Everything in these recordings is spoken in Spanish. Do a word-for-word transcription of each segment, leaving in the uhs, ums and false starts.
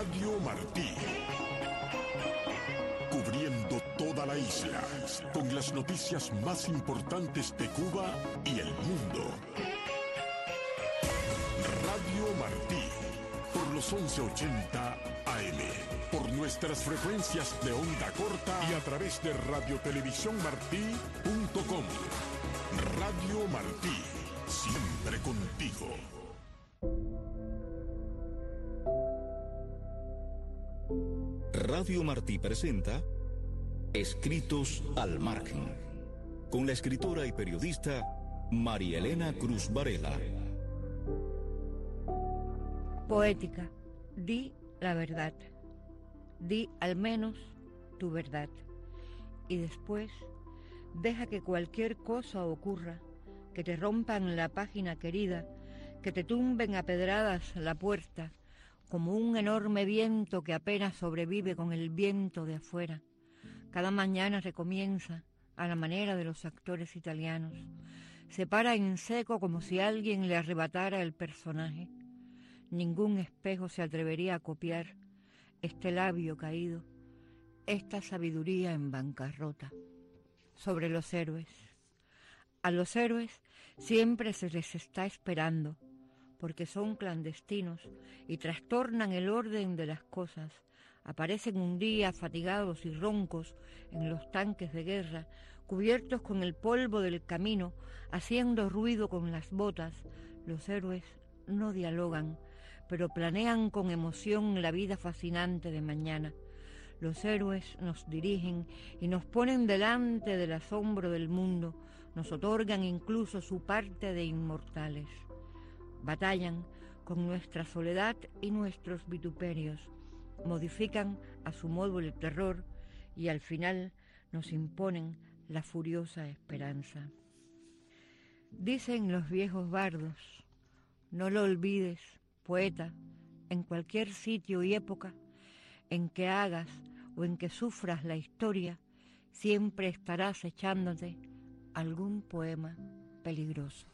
Radio Martí. Cubriendo toda la isla, con las noticias más importantes de Cuba y el mundo. Radio Martí, por los once ochenta A M, por nuestras frecuencias de onda corta y a través de radiotelevisiónmartí punto com. Radio Martí, siempre contigo. Radio Martí presenta Escritos al Margen, con la escritora y periodista María Elena Cruz Varela. Poética, di la verdad, di al menos tu verdad, y después deja que cualquier cosa ocurra, que te rompan la página querida, que te tumben a pedradas la puerta, como un enorme viento que apenas sobrevive con el viento de afuera. Cada mañana recomienza a la manera de los actores italianos. Se para en seco como si alguien le arrebatara el personaje. Ningún espejo se atrevería a copiar este labio caído, esta sabiduría en bancarrota. Sobre los héroes. A los héroes siempre se les está esperando, porque son clandestinos y trastornan el orden de las cosas. Aparecen un día fatigados y roncos en los tanques de guerra, cubiertos con el polvo del camino, haciendo ruido con las botas. Los héroes no dialogan, pero planean con emoción la vida fascinante de mañana. Los héroes nos dirigen y nos ponen delante del asombro del mundo, nos otorgan incluso su parte de inmortales. Batallan con nuestra soledad y nuestros vituperios, modifican a su modo el terror y al final nos imponen la furiosa esperanza. Dicen los viejos bardos, no lo olvides, poeta, en cualquier sitio y época en que hagas o en que sufras la historia, siempre estarás echándote algún poema peligroso.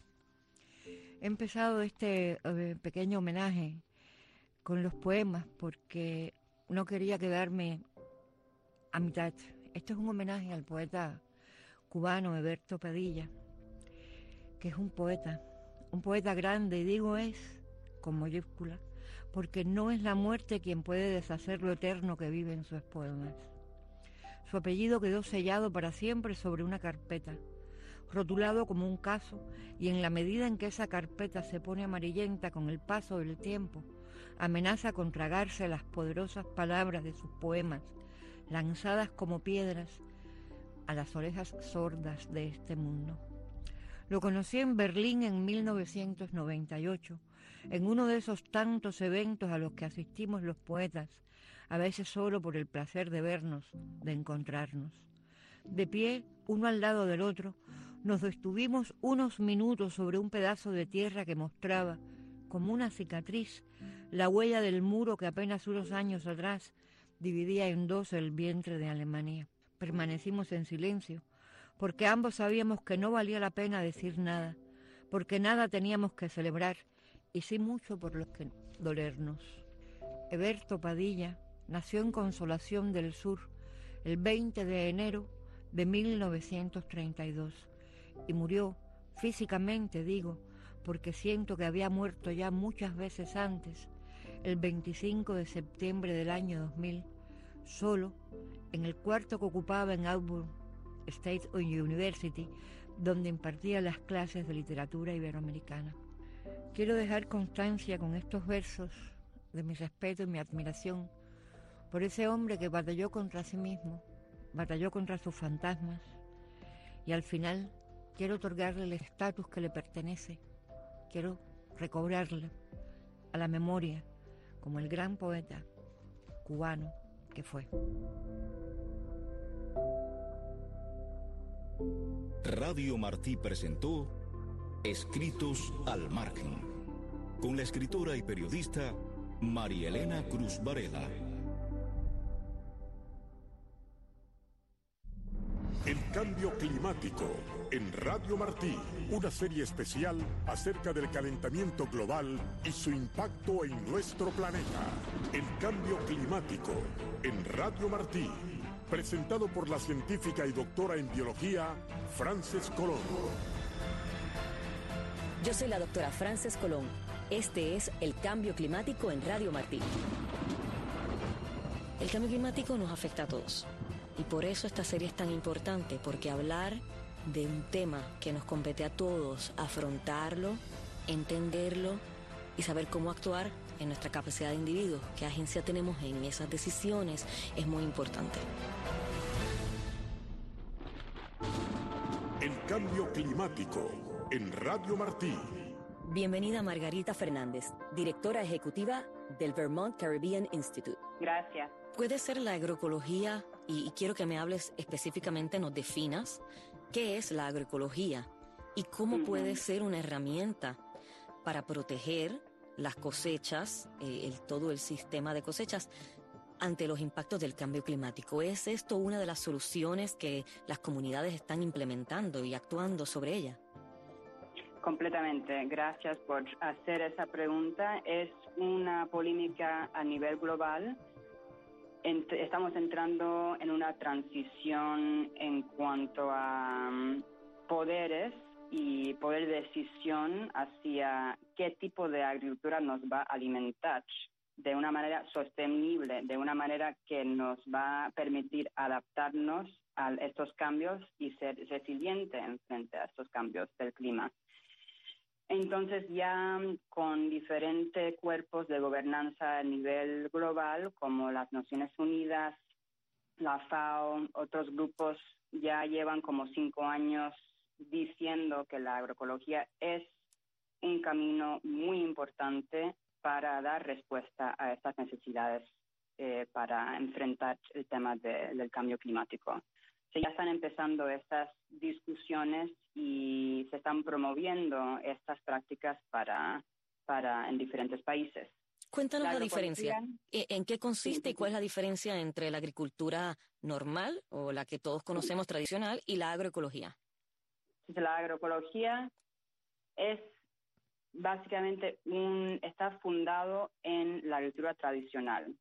He empezado este eh, pequeño homenaje con los poemas porque no quería quedarme a mitad. Este es un homenaje al poeta cubano Eberto Padilla, que es un poeta, un poeta grande, y digo es con mayúscula, porque no es la muerte quien puede deshacer lo eterno que vive en sus poemas. Su apellido quedó sellado para siempre sobre una carpeta, rotulado como un caso, y en la medida en que esa carpeta se pone amarillenta con el paso del tiempo, amenaza con tragarse las poderosas palabras de sus poemas, lanzadas como piedras a las orejas sordas de este mundo. Lo conocí en Berlín en mil novecientos noventa y ocho, en uno de esos tantos eventos a los que asistimos los poetas, a veces solo por el placer de vernos, de encontrarnos. De pie, uno al lado del otro, nos detuvimos unos minutos sobre un pedazo de tierra que mostraba, como una cicatriz, la huella del muro que apenas unos años atrás dividía en dos el vientre de Alemania. Permanecimos en silencio, porque ambos sabíamos que no valía la pena decir nada, porque nada teníamos que celebrar, y sí mucho por lo que dolernos. Eberto Padilla nació en Consolación del Sur el veinte de enero de mil novecientos treinta y dos y murió, físicamente digo, porque siento que había muerto ya muchas veces antes, el veinticinco de septiembre del año dos mil, solo, en el cuarto que ocupaba en Auburn State University, donde impartía las clases de literatura iberoamericana. Quiero dejar constancia con estos versos de mi respeto y mi admiración por ese hombre que batalló contra sí mismo, batalló contra sus fantasmas, y al final quiero otorgarle el estatus que le pertenece, quiero recobrarle a la memoria como el gran poeta cubano que fue. Radio Martí presentó Escritos al Margen, con la escritora y periodista María Elena Cruz Varela. El cambio climático en Radio Martí, una serie especial acerca del calentamiento global y su impacto en nuestro planeta. El cambio climático en Radio Martí, presentado por la científica y doctora en biología, Frances Colón. Yo soy la doctora Frances Colón. Este es El Cambio Climático en Radio Martí. El cambio climático nos afecta a todos. Y por eso esta serie es tan importante, porque hablar de un tema que nos compete a todos, afrontarlo, entenderlo y saber cómo actuar en nuestra capacidad de individuos, qué agencia tenemos en esas decisiones, es muy importante. El cambio climático en Radio Martí. Bienvenida Margarita Fernández, directora ejecutiva del Vermont Caribbean Institute. Gracias. ¿Puede ser la agroecología? Y, y quiero que me hables específicamente, nos definas qué es la agroecología y cómo uh-huh. puede ser una herramienta para proteger las cosechas, eh, el, todo el sistema de cosechas ante los impactos del cambio climático. ¿Es esto una de las soluciones que las comunidades están implementando y actuando sobre ella? Completamente. Gracias por hacer esa pregunta. Es una polémica a nivel global. Ent- estamos entrando en una transición en cuanto a um, poderes y poder de decisión hacia qué tipo de agricultura nos va a alimentar de una manera sostenible, de una manera que nos va a permitir adaptarnos a estos cambios y ser resiliente en frente a estos cambios del clima. Entonces ya con diferentes cuerpos de gobernanza a nivel global, como las Naciones Unidas, la FAO, otros grupos ya llevan como cinco años diciendo que la agroecología es un camino muy importante para dar respuesta a estas necesidades eh, para enfrentar el tema de, del cambio climático. Ya están empezando estas discusiones y se están promoviendo estas prácticas para, para en diferentes países. Cuéntanos la, la diferencia. ¿En qué consiste sí, y cuál es la diferencia entre la agricultura normal o la que todos conocemos tradicional y la agroecología? La agroecología es básicamente un, está fundado en la agricultura tradicional.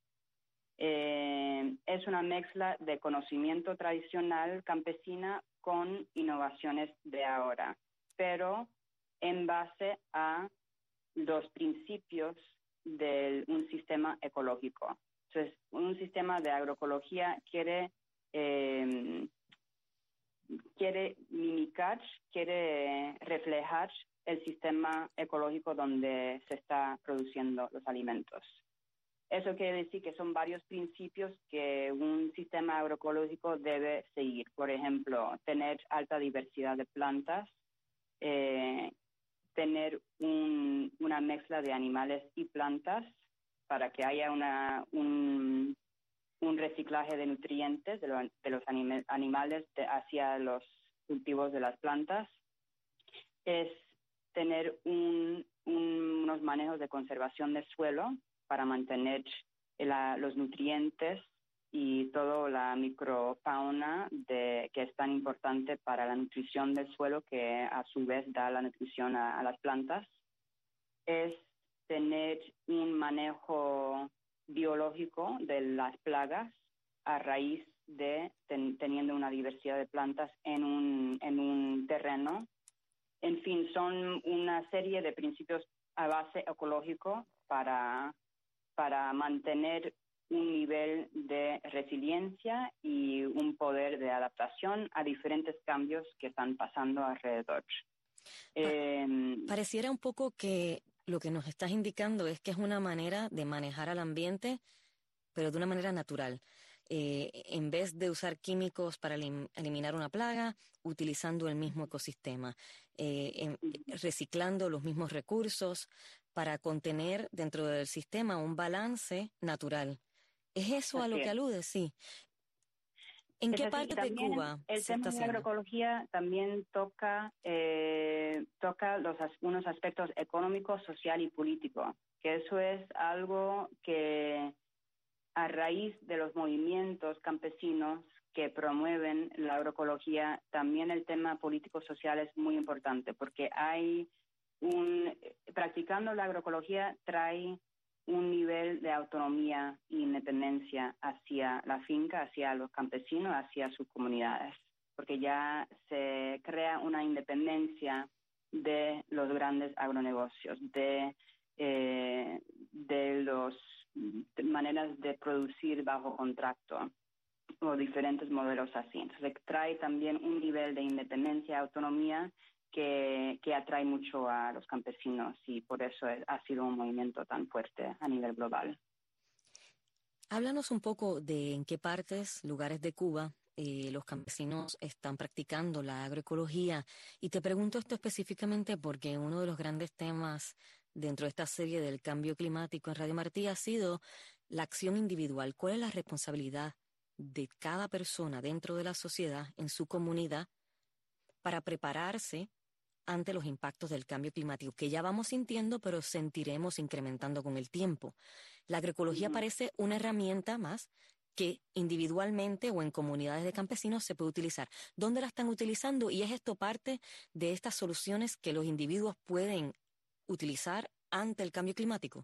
Eh, es una mezcla de conocimiento tradicional campesina con innovaciones de ahora, pero en base a los principios de un sistema ecológico. Entonces, un sistema de agroecología quiere, eh, quiere mimicar, quiere reflejar el sistema ecológico donde se está produciendo los alimentos. Eso quiere decir que son varios principios que un sistema agroecológico debe seguir. Por ejemplo, tener alta diversidad de plantas, eh, tener un, una mezcla de animales y plantas para que haya una, un, un reciclaje de nutrientes de, lo, de los anima, animales de, hacia los cultivos de las plantas. Es tener un, un, unos manejos de conservación del suelo para mantener la, los nutrientes y toda la microfauna de, que es tan importante para la nutrición del suelo, que a su vez da la nutrición a, a las plantas. Es tener un manejo biológico de las plagas a raíz de ten, teniendo una diversidad de plantas en un, en un terreno. En fin, son una serie de principios a base ecológico para para mantener un nivel de resiliencia y un poder de adaptación a diferentes cambios que están pasando alrededor. Pa- eh, pareciera un poco que lo que nos estás indicando es que es una manera de manejar al ambiente, pero de una manera natural. Eh, en vez de usar químicos para elim- eliminar una plaga, utilizando el mismo ecosistema, eh, en, reciclando los mismos recursos para contener dentro del sistema un balance natural. ¿Es eso a lo que alude? Sí. ¿En qué parte de Cuba el se tema está de haciendo? agroecología también toca eh, toca los unos aspectos económicos, social y político, que eso es algo que a raíz de los movimientos campesinos que promueven la agroecología, también el tema político-social es muy importante, porque hay un, practicando la agroecología trae un nivel de autonomía e independencia hacia la finca, hacia los campesinos, hacia sus comunidades, porque ya se crea una independencia de los grandes agronegocios, de, eh, de las maneras de producir bajo contrato o diferentes modelos así. Entonces trae también un nivel de independencia y autonomía que, que atrae mucho a los campesinos y por eso es, ha sido un movimiento tan fuerte a nivel global. Háblanos un poco de en qué partes, lugares de Cuba, eh, los campesinos están practicando la agroecología. Y te pregunto esto específicamente porque uno de los grandes temas dentro de esta serie del cambio climático en Radio Martí ha sido la acción individual. ¿Cuál es la responsabilidad de cada persona dentro de la sociedad, en su comunidad, para prepararse ante los impactos del cambio climático, que ya vamos sintiendo, pero sentiremos incrementando con el tiempo? La agroecología parece una herramienta más que individualmente o en comunidades de campesinos se puede utilizar. ¿Dónde la están utilizando? ¿Y es esto parte de estas soluciones que los individuos pueden utilizar ante el cambio climático?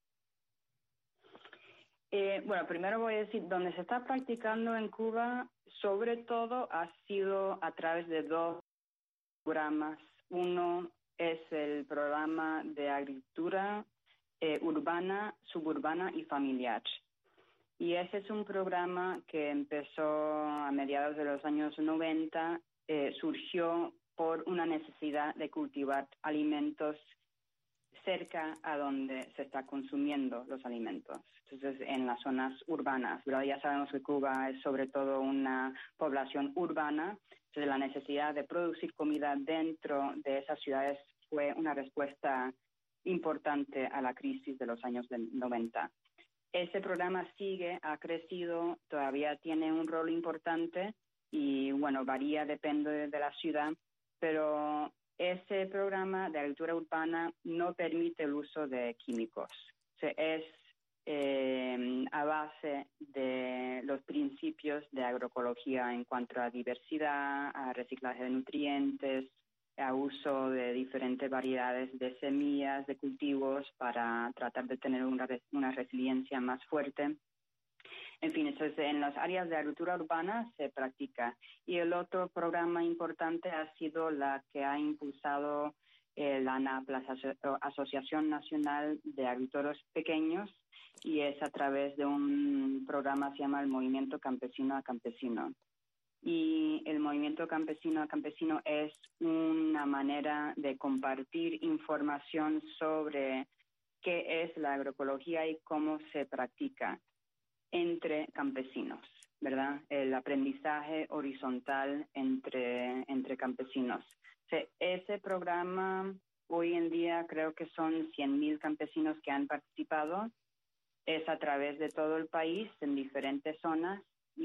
Eh, bueno, primero voy a decir, donde se está practicando en Cuba, sobre todo ha sido a través de dos programas. Uno es el programa de agricultura eh, urbana, suburbana y familiar. Y ese es un programa que empezó a mediados de los años noventa, eh, surgió por una necesidad de cultivar alimentos cerca a donde se está consumiendo los alimentos. Entonces, en las zonas urbanas, ¿verdad? Ya sabemos que Cuba es sobre todo una población urbana, entonces la necesidad de producir comida dentro de esas ciudades fue una respuesta importante a la crisis de los años noventa. Ese programa sigue, ha crecido, todavía tiene un rol importante y, bueno, varía, depende de, de la ciudad, pero ese programa de agricultura urbana no permite el uso de químicos. O sea, es eh, a base de los principios de agroecología en cuanto a diversidad, a reciclaje de nutrientes, a uso de diferentes variedades de semillas, de cultivos para tratar de tener una, una resiliencia más fuerte. En fin, entonces en las áreas de agricultura urbana se practica. Y el otro programa importante ha sido la que ha impulsado eh, la ANAP, la Asociación Nacional de Agricultores Pequeños, y es a través de un programa que se llama el Movimiento Campesino a Campesino. Y el Movimiento Campesino a Campesino es una manera de compartir información sobre qué es la agroecología y cómo se practica entre campesinos, ¿verdad? El aprendizaje horizontal entre, entre campesinos. O sea, ese programa, hoy en día creo que son cien mil campesinos que han participado. Es a través de todo el país, en diferentes zonas,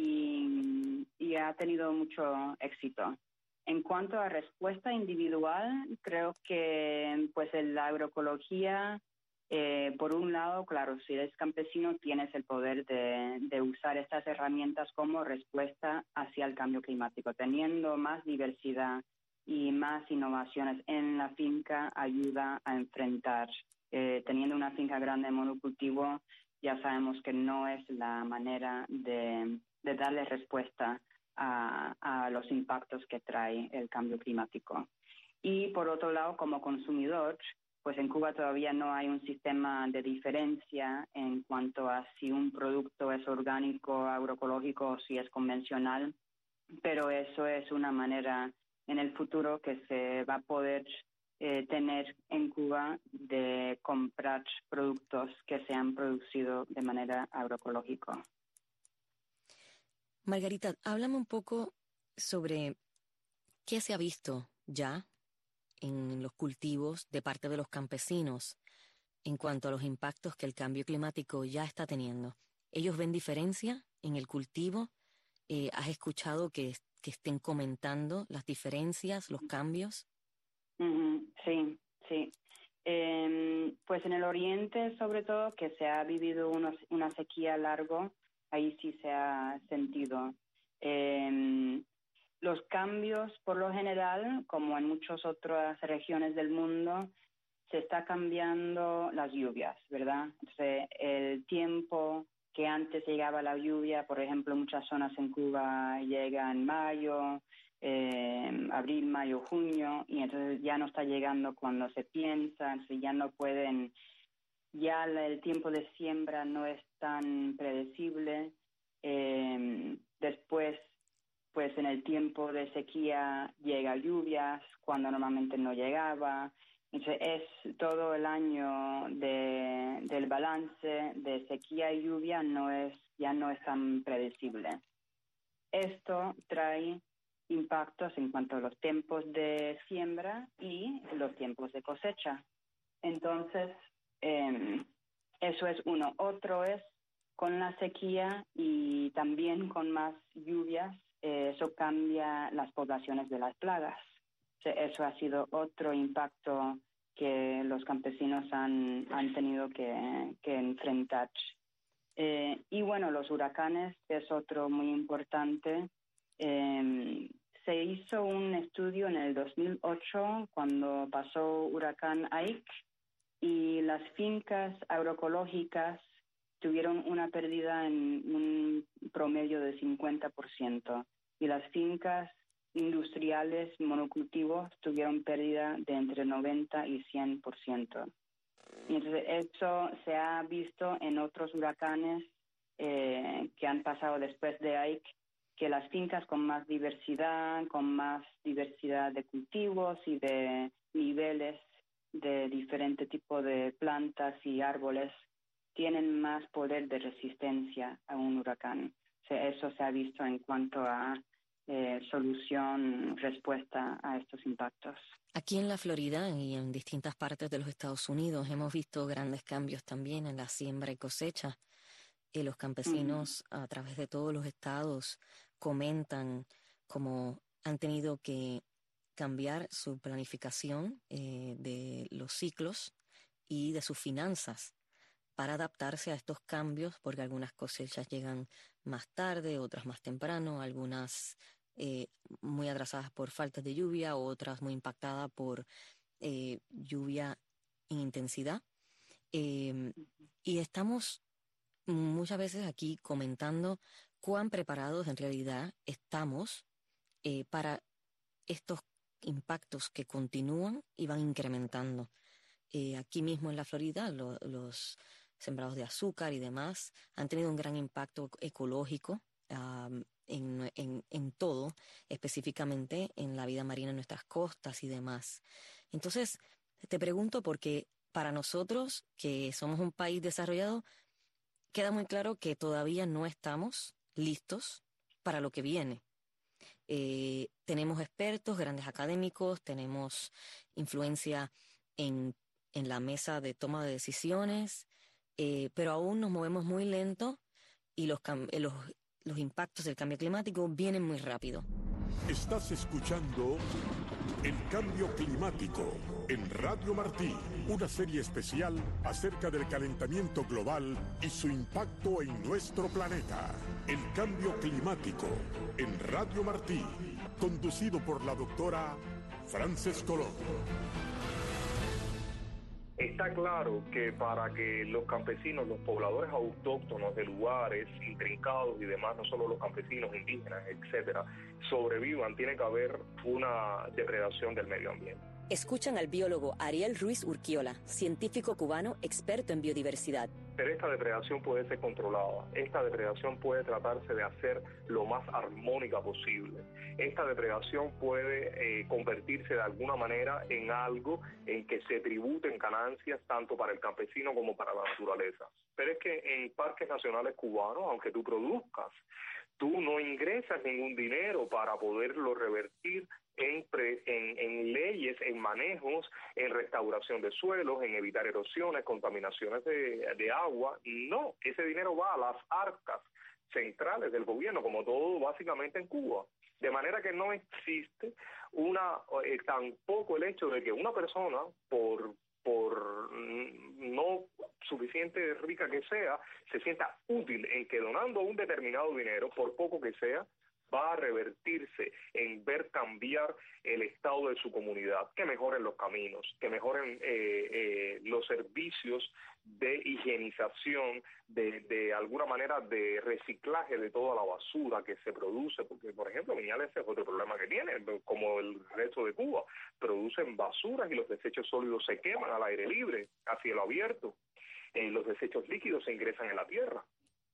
y, y ha tenido mucho éxito. En cuanto a respuesta individual, creo que pues la agroecología, eh, por un lado, claro, si eres campesino tienes el poder de, de usar estas herramientas como respuesta hacia el cambio climático. Teniendo más diversidad y más innovaciones en la finca ayuda a enfrentar. Eh, teniendo una finca grande de monocultivo, ya sabemos que no es la manera de, de darle respuesta a, a los impactos que trae el cambio climático. Y por otro lado, como consumidor, pues en Cuba todavía no hay un sistema de diferencia en cuanto a si un producto es orgánico, agroecológico o si es convencional, pero eso es una manera en el futuro que se va a poder eh, tener en Cuba de comprar productos que se han producido de manera agroecológica. Margarita, háblame un poco sobre qué se ha visto ya en los cultivos de parte de los campesinos en cuanto a los impactos que el cambio climático ya está teniendo. ¿Ellos ven diferencia en el cultivo? Eh, ¿Has escuchado que, que estén comentando las diferencias, los cambios? Uh-huh. Sí, sí. Eh, pues en el oriente, sobre todo, que se ha vivido unos, una sequía largo, ahí sí se ha sentido. Eh, los cambios, por lo general, como en muchas otras regiones del mundo, se está cambiando las lluvias, ¿verdad? Entonces, el tiempo que antes llegaba la lluvia, por ejemplo, muchas zonas en Cuba llega en mayo, eh, abril, mayo, junio, y entonces ya no está llegando cuando se piensa, entonces ya no pueden, ya el tiempo de siembra no es tan predecible. Eh, después, pues en el tiempo de sequía llega lluvias cuando normalmente no llegaba. Entonces es todo el año de, del balance de sequía y lluvia no es, ya no es tan predecible. Esto trae impactos en cuanto a los tiempos de siembra y los tiempos de cosecha. Entonces, eh, eso es uno. Otro es con la sequía y también con más lluvias, eh, eso cambia las poblaciones de las plagas. Eso ha sido otro impacto que los campesinos han, han tenido que, que enfrentar. Eh, y bueno, los huracanes es otro muy importante. Eh, se hizo un estudio en el dos mil ocho cuando pasó huracán Ike y las fincas agroecológicas tuvieron una pérdida en un promedio de cincuenta por ciento y las fincas industriales monocultivos tuvieron pérdida de entre noventa y cien por ciento. Y entonces eso se ha visto en otros huracanes eh, que han pasado después de Ike, que las fincas con más diversidad, con más diversidad de cultivos y de niveles de diferente tipo de plantas y árboles tienen más poder de resistencia a un huracán. O sea, eso se ha visto en cuanto a Eh, solución, respuesta a estos impactos. Aquí en la Florida y en distintas partes de los Estados Unidos hemos visto grandes cambios también en la siembra y cosecha. Y los campesinos mm. a través de todos los estados comentan cómo han tenido que cambiar su planificación eh, de los ciclos y de sus finanzas para adaptarse a estos cambios, porque algunas cosechas llegan más tarde, otras más temprano, algunas eh, muy atrasadas por faltas de lluvia, otras muy impactadas por eh, lluvia en intensidad. Eh, y estamos muchas veces aquí comentando cuán preparados en realidad estamos eh, para estos impactos que continúan y van incrementando. Eh, aquí mismo en la Florida, lo, los sembrados de azúcar y demás han tenido un gran impacto ecológico um, en, en, en todo, específicamente en la vida marina en nuestras costas y demás. Entonces, te pregunto porque para nosotros, que somos un país desarrollado, queda muy claro que todavía no estamos listos para lo que viene. Eh, tenemos expertos, grandes académicos, tenemos influencia en, en la mesa de toma de decisiones, eh, pero aún nos movemos muy lento y los, los, los impactos del cambio climático vienen muy rápido. Estás escuchando El Cambio Climático en Radio Martí, una serie especial acerca del calentamiento global y su impacto en nuestro planeta. El Cambio Climático en Radio Martí, conducido por la doctora Frances Colón. Está claro que para que los campesinos, los pobladores autóctonos de lugares intrincados y demás, no solo los campesinos, indígenas, etcétera, sobrevivan, tiene que haber una depredación del medio ambiente. Escuchan al biólogo Ariel Ruiz Urquiola, científico cubano experto en biodiversidad. Pero esta depredación puede ser controlada. Esta depredación puede tratarse de hacer lo más armónica posible. Esta depredación puede eh, convertirse de alguna manera en algo en que se tributen ganancias tanto para el campesino como para la naturaleza. Pero es que en parques nacionales cubanos, aunque tú produzcas, tú no ingresas ningún dinero para poderlo revertir en, pre, en, en leyes, en manejos, en restauración de suelos, en evitar erosiones, contaminaciones de, de agua. No, ese dinero va a las arcas centrales del gobierno, como todo básicamente en Cuba. De manera que no existe una eh, tampoco el hecho de que una persona, por por no suficiente rica que sea, se sienta útil en que donando un determinado dinero, por poco que sea, va a revertirse en ver cambiar el estado de su comunidad, que mejoren los caminos, que mejoren eh, eh, los servicios de higienización, de, de alguna manera de reciclaje de toda la basura que se produce, porque por ejemplo Viñales es otro problema que tiene, como el resto de Cuba, producen basuras y los desechos sólidos se queman al aire libre, a cielo abierto, eh, los desechos líquidos se ingresan en la tierra.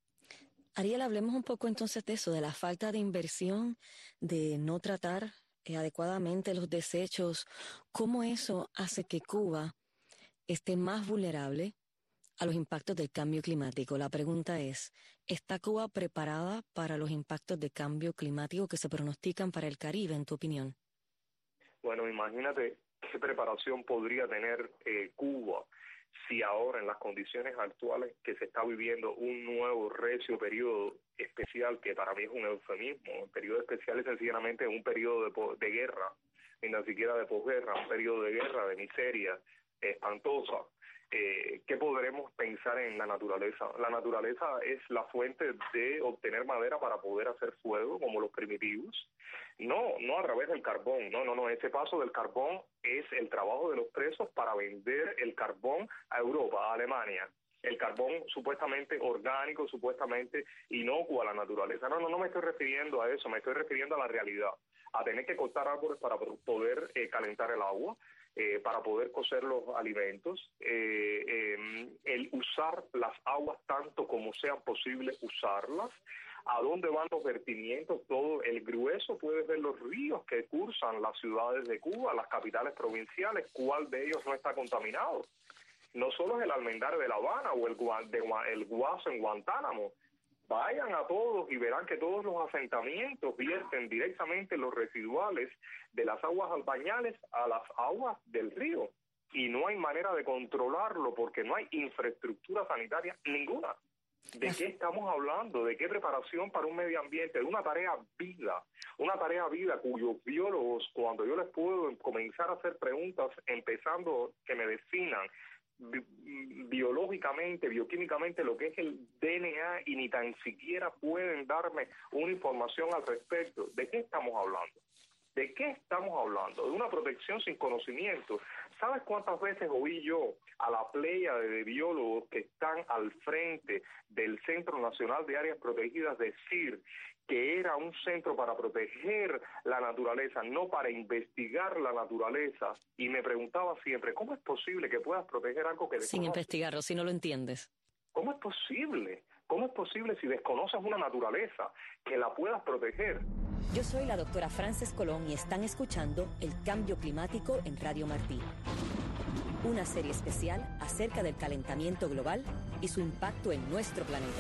Ariel, hablemos un poco entonces de eso, de la falta de inversión, de no tratar eh, adecuadamente los desechos, cómo eso hace que Cuba esté más vulnerable a los impactos del cambio climático. La pregunta es, ¿está Cuba preparada para los impactos de cambio climático que se pronostican para el Caribe, en tu opinión? Bueno, imagínate qué preparación podría tener eh, Cuba si ahora en las condiciones actuales que se está viviendo un nuevo recio periodo especial, que para mí es un eufemismo. El periodo especial es sencillamente un periodo de, de guerra, ni tan siquiera de posguerra, un periodo de guerra, de miseria espantosa. Eh, ¿Qué podremos pensar en la naturaleza? La naturaleza es la fuente de obtener madera para poder hacer fuego, como los primitivos. No, no a través del carbón, no, no, no. Ese paso del carbón es el trabajo de los presos para vender el carbón a Europa, a Alemania. El carbón supuestamente orgánico, supuestamente inocuo a la naturaleza. No, no, no me estoy refiriendo a eso, me estoy refiriendo a la realidad, a tener que cortar árboles para poder eh, calentar el agua, Eh, para poder cocer los alimentos, eh, eh, el usar las aguas tanto como sean posible usarlas, a dónde van los vertimientos, todo el grueso, puedes ver los ríos que cursan las ciudades de Cuba, las capitales provinciales, cuál de ellos no está contaminado. No solo es el Almendar de La Habana o el, de, el Guaso en Guantánamo. Vayan a todos y verán que todos los asentamientos vierten directamente los residuales de las aguas albañales a las aguas del río. Y no hay manera de controlarlo porque no hay infraestructura sanitaria ninguna. ¿De qué estamos hablando? ¿De qué preparación para un medio ambiente? De una tarea vida, una tarea vida cuyos biólogos, cuando yo les puedo comenzar a hacer preguntas, empezando que me definan biológicamente, bioquímicamente lo que es el D N A y ni tan siquiera pueden darme una información al respecto. ¿De qué estamos hablando? ¿De qué estamos hablando? De una protección sin conocimiento. ¿Sabes cuántas veces oí yo a la playa de biólogos que están al frente del Centro Nacional de Áreas Protegidas decir que era un centro para proteger la naturaleza, no para investigar la naturaleza? Y me preguntaba siempre, ¿cómo es posible que puedas proteger algo que desconoces? Sin investigarlo, si no lo entiendes. ¿Cómo es posible? ¿Cómo es posible si desconoces una naturaleza que la puedas proteger? Yo soy la doctora Frances Colón y están escuchando El Cambio Climático en Radio Martí. Una serie especial acerca del calentamiento global y su impacto en nuestro planeta.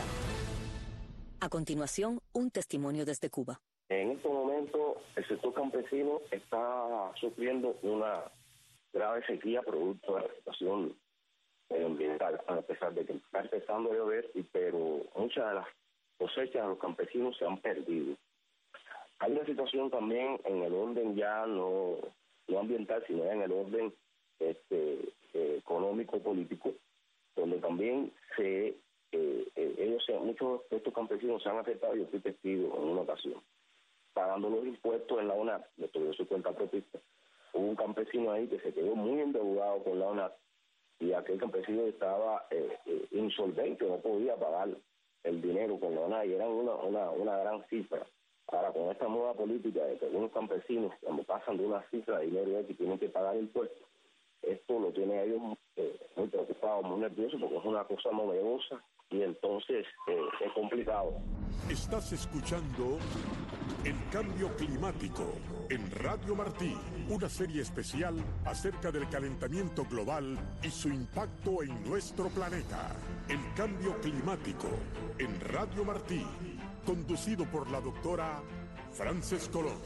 A continuación, un testimonio desde Cuba. En este momento, el sector campesino está sufriendo una grave sequía producto de la situación medioambiental, a pesar de que está empezando a llover, pero muchas de las cosechas de los campesinos se han perdido. Hay una situación también en el orden ya no, no ambiental, sino en el orden este, eh, económico-político, donde también se Eh, eh, ellos se, muchos de estos campesinos se han afectado. Yo fui testigo en una ocasión pagando los impuestos en la ONAT, me tuve su cuenta propista. Hubo un campesino ahí que se quedó muy endeudado con la ONAT y aquel campesino estaba eh, eh, insolvente, no podía pagar el dinero con la ONAT y era una, una, una gran cifra. Ahora, con esta nueva política de que algunos campesinos, cuando pasan de una cifra de dinero que tienen que pagar impuestos, esto lo tiene a ellos eh, muy preocupados, muy nerviosos, porque es una cosa novedosa y entonces eh, es complicado. Estás escuchando El Cambio Climático en Radio Martí, una serie especial acerca del calentamiento global y su impacto en nuestro planeta. El Cambio Climático en Radio Martí, conducido por la doctora Frances Colón.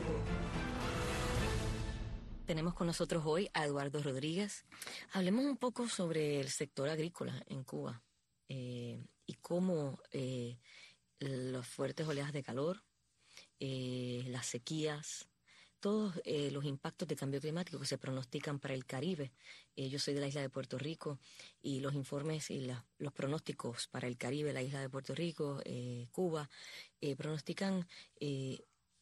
Tenemos con nosotros hoy a Eduardo Rodríguez. Hablemos un poco sobre el sector agrícola en Cuba eh, y cómo eh, las fuertes oleadas de calor, eh, las sequías, todos eh, los impactos de cambio climático que se pronostican para el Caribe. Eh, yo soy de la isla de Puerto Rico y los informes y la, los pronósticos para el Caribe, la isla de Puerto Rico, eh, Cuba, eh, pronostican eh,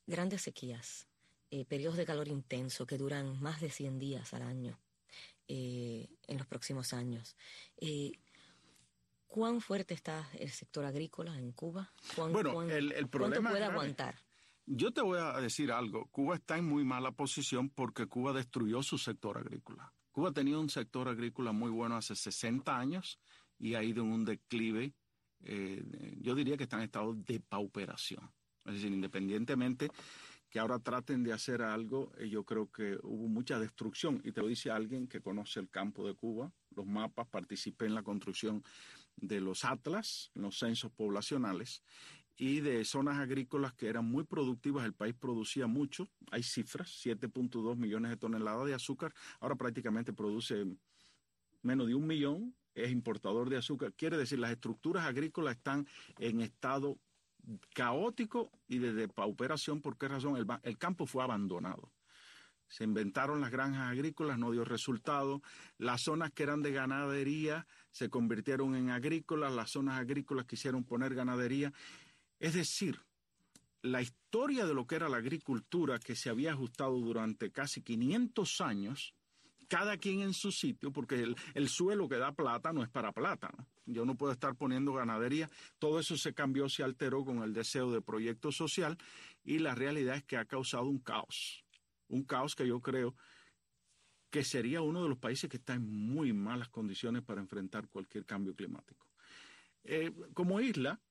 grandes sequías, eh, periodos de calor intenso que duran más de cien días al año eh, en los próximos años. Eh, ¿Cuán fuerte está el sector agrícola en Cuba? ¿Cuán, bueno, cuán, el, el problema ¿Cuánto puede es aguantar? Yo te voy a decir algo. Cuba está en muy mala posición porque Cuba destruyó su sector agrícola. Cuba tenía un sector agrícola muy bueno hace sesenta años y ha ido en un declive. Eh, yo diría que está en estado de pauperación. Es decir, independientemente que ahora traten de hacer algo, eh, yo creo que hubo mucha destrucción. Y te lo dice alguien que conoce el campo de Cuba, los mapas, participé en la construcción de los atlas, los censos poblacionales, y de zonas agrícolas que eran muy productivas. El país producía mucho, hay cifras, siete punto dos millones de toneladas de azúcar, ahora prácticamente produce menos de un millón, es importador de azúcar. Quiere decir, las estructuras agrícolas están en estado caótico y de depauperación. ¿Por qué razón? El, el campo fue abandonado. Se inventaron las granjas agrícolas, no dio resultado. Las zonas que eran de ganadería se convirtieron en agrícolas, las zonas agrícolas quisieron poner ganadería. Es decir, la historia de lo que era la agricultura, que se había ajustado durante casi quinientos años, cada quien en su sitio, porque el, el suelo que da plata no es para plata, ¿no? Yo no puedo estar poniendo ganadería. Todo eso se cambió, se alteró con el deseo de proyecto social, y la realidad es que ha causado un caos. Un caos que yo creo que sería uno de los países que está en muy malas condiciones para enfrentar cualquier cambio climático. Eh, como isla,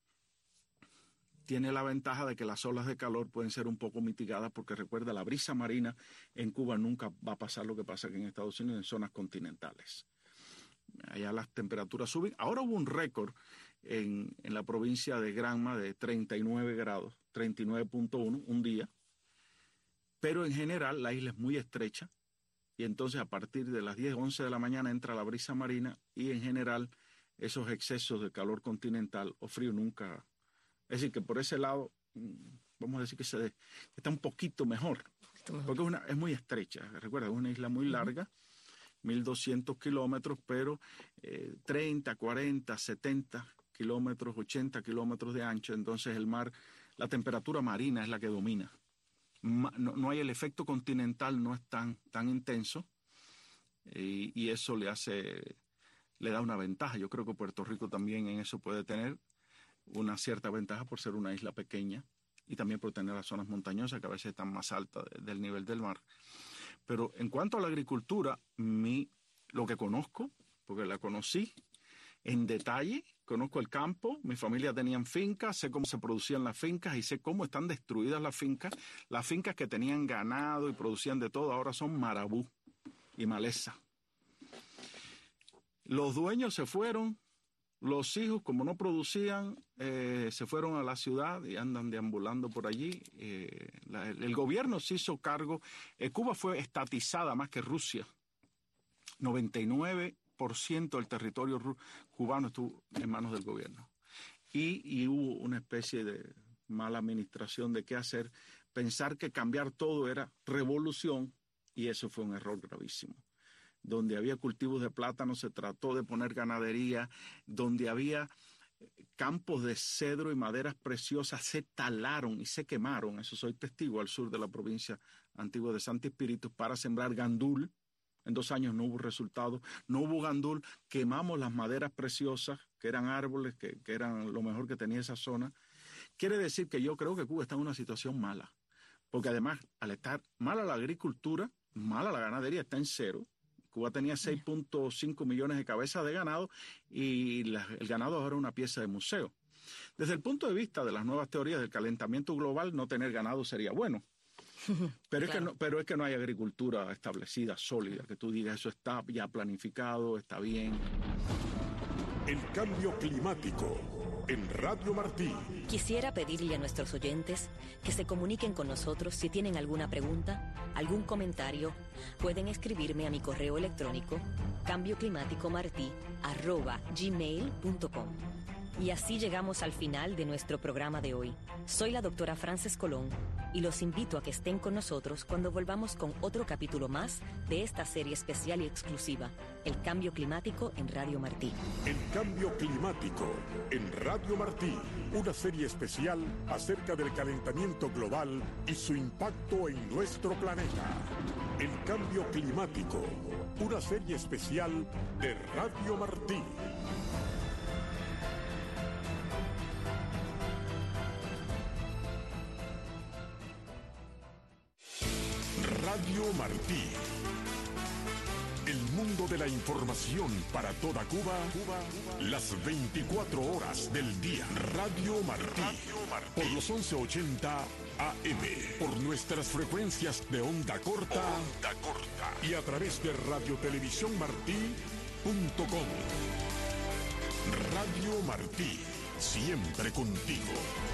tiene la ventaja de que las olas de calor pueden ser un poco mitigadas, porque recuerda, la brisa marina en Cuba nunca va a pasar lo que pasa aquí en Estados Unidos en zonas continentales. Allá las temperaturas suben. Ahora hubo un récord en, en la provincia de Granma de treinta y nueve grados, treinta y nueve punto uno un día. Pero en general la isla es muy estrecha y entonces a partir de las diez, once de la mañana entra la brisa marina y en general esos excesos de calor continental o frío nunca. Es decir, que por ese lado, vamos a decir que se está un poquito mejor, porque es, una, es muy estrecha. Recuerda, es una isla muy larga, mil doscientos kilómetros, pero eh, treinta, cuarenta, setenta kilómetros, ochenta kilómetros de ancho. Entonces el mar, la temperatura marina es la que domina. No, no hay el efecto continental, no es tan, tan intenso, y, y eso le hace, le da una ventaja. Yo creo que Puerto Rico también en eso puede tener una cierta ventaja por ser una isla pequeña y también por tener las zonas montañosas que a veces están más altas de, del nivel del mar. Pero en cuanto a la agricultura, mi, lo que conozco, porque la conocí en detalle, conozco el campo, mi familia tenían fincas, sé cómo se producían las fincas y sé cómo están destruidas las fincas. Las fincas que tenían ganado y producían de todo ahora son marabú y maleza. Los dueños se fueron, los hijos, como no producían, eh, se fueron a la ciudad y andan deambulando por allí. Eh, la, el, el gobierno se hizo cargo. Eh, Cuba fue estatizada más que Rusia. noventa y nueve por ciento del territorio cubano estuvo en manos del gobierno. Y, y hubo una especie de mala administración de qué hacer. Pensar que cambiar todo era revolución, y eso fue un error gravísimo. Donde había cultivos de plátano se trató de poner ganadería, donde había campos de cedro y maderas preciosas se talaron y se quemaron. Eso soy testigo al sur de la provincia antigua de Santi Espíritu para sembrar gandul. En dos años no hubo resultado, no hubo gandul, quemamos las maderas preciosas, que eran árboles, que, que eran lo mejor que tenía esa zona. Quiere decir que yo creo que Cuba está en una situación mala, porque además, al estar mala la agricultura, mala la ganadería, está en cero. Cuba tenía seis punto cinco millones de cabezas de ganado y la, el ganado ahora es una pieza de museo. Desde el punto de vista de las nuevas teorías del calentamiento global, no tener ganado sería bueno. Pero, claro. es que no, pero es que no hay agricultura establecida, sólida, que tú digas eso está ya planificado, está bien. El cambio climático en Radio Martí. Quisiera pedirle a nuestros oyentes que se comuniquen con nosotros si tienen alguna pregunta, algún comentario. Pueden escribirme a mi correo electrónico cambioclimáticomartí arroba gmail punto com. Y así llegamos al final de nuestro programa de hoy. Soy la doctora Frances Colón y los invito a que estén con nosotros cuando volvamos con otro capítulo más de esta serie especial y exclusiva, El Cambio Climático en Radio Martí. El Cambio Climático en Radio Martí, una serie especial acerca del calentamiento global y su impacto en nuestro planeta. El Cambio Climático, una serie especial de Radio Martí. Radio Martí. El mundo de la información para toda Cuba, Cuba, las veinticuatro horas del día. Radio Martí. Radio Martí. Por los once ochenta A M. Por nuestras frecuencias de onda corta. Onda corta. Y a través de radio televisión martí punto com. Radio Martí. Siempre contigo.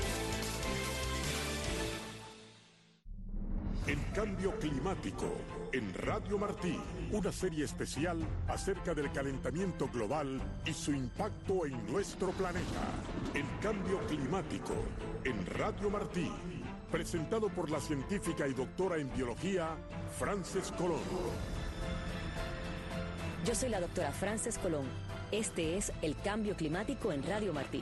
El Cambio Climático en Radio Martí, una serie especial acerca del calentamiento global y su impacto en nuestro planeta. El Cambio Climático en Radio Martí, presentado por la científica y doctora en biología, Frances Colón. Yo soy la doctora Frances Colón. Este es El Cambio Climático en Radio Martí.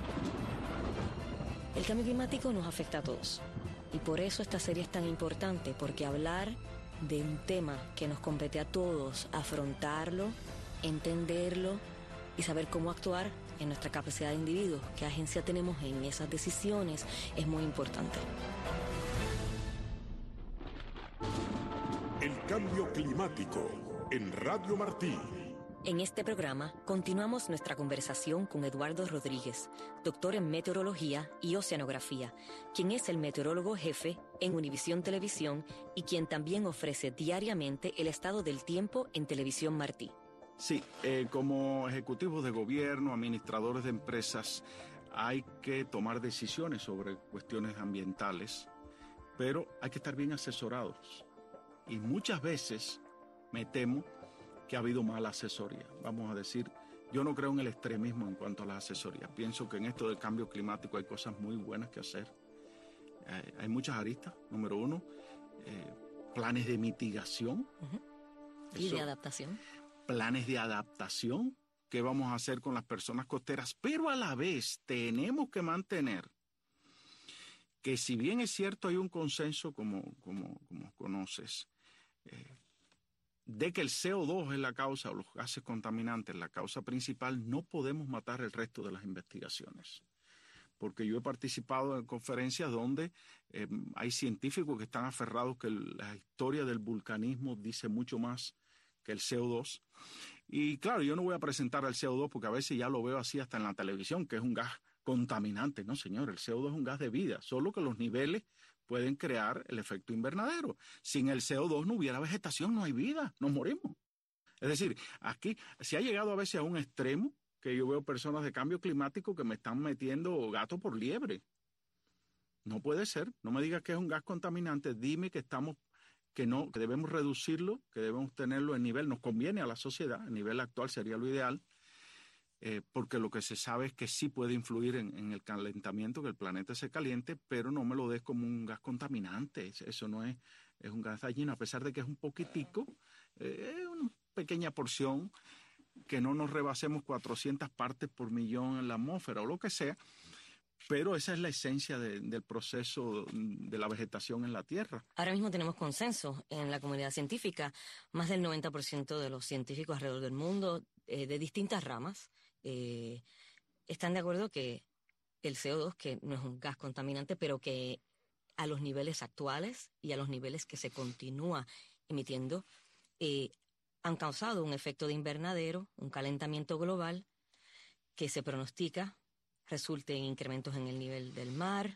El cambio climático nos afecta a todos. Y por eso esta serie es tan importante, porque hablar de un tema que nos compete a todos, afrontarlo, entenderlo y saber cómo actuar en nuestra capacidad de individuos, qué agencia tenemos en esas decisiones, es muy importante. El Cambio Climático en Radio Martí. En este programa continuamos nuestra conversación con Eduardo Rodríguez, doctor en meteorología y oceanografía, quien es el meteorólogo jefe en Univisión Televisión y quien también ofrece diariamente el estado del tiempo en Televisión Martí. Sí, eh, como ejecutivos de gobierno, administradores de empresas, hay que tomar decisiones sobre cuestiones ambientales, pero hay que estar bien asesorados. Y muchas veces, me temo, que ha habido mala asesoría. Vamos a decir, yo no creo en el extremismo en cuanto a las asesorías. Pienso que en esto del cambio climático hay cosas muy buenas que hacer. Eh, hay muchas aristas. Número uno, eh, planes de mitigación. Uh-huh. Y Eso, de adaptación. Planes de adaptación. ¿Qué vamos a hacer con las personas costeras? Pero a la vez tenemos que mantener que, si bien es cierto hay un consenso, como, como, como conoces, eh, de que el C O dos es la causa, o los gases contaminantes, la causa principal, no podemos matar el resto de las investigaciones. Porque yo he participado en conferencias donde eh, hay científicos que están aferrados que la historia del vulcanismo dice mucho más que el C O dos. Y claro, yo no voy a presentar al C O dos porque a veces ya lo veo así hasta en la televisión, que es un gas contaminante. No, señor, el C O dos es un gas de vida, solo que los niveles pueden crear el efecto invernadero. Sin el C O dos no hubiera vegetación, no hay vida, nos morimos. Es decir, aquí se ha llegado a veces a un extremo que yo veo personas de cambio climático que me están metiendo gato por liebre. No puede ser, no me digas que es un gas contaminante, dime que estamos, que no, que debemos reducirlo, que debemos tenerlo en nivel, nos conviene a la sociedad, el nivel actual sería lo ideal, Eh, porque lo que se sabe es que sí puede influir en, en el calentamiento, que el planeta se caliente, pero no me lo des como un gas contaminante. Eso no es, es un gas dañino, a pesar de que es un poquitico, eh, es una pequeña porción, que no nos rebasemos cuatrocientas partes por millón en la atmósfera o lo que sea, pero esa es la esencia de, del proceso de la vegetación en la Tierra. Ahora mismo tenemos consenso en la comunidad científica. Más del noventa por ciento de los científicos alrededor del mundo, eh, de distintas ramas, Eh, están de acuerdo que el C O dos, que no es un gas contaminante, pero que a los niveles actuales y a los niveles que se continúa emitiendo, eh, han causado un efecto de invernadero, un calentamiento global que se pronostica resulte en incrementos en el nivel del mar,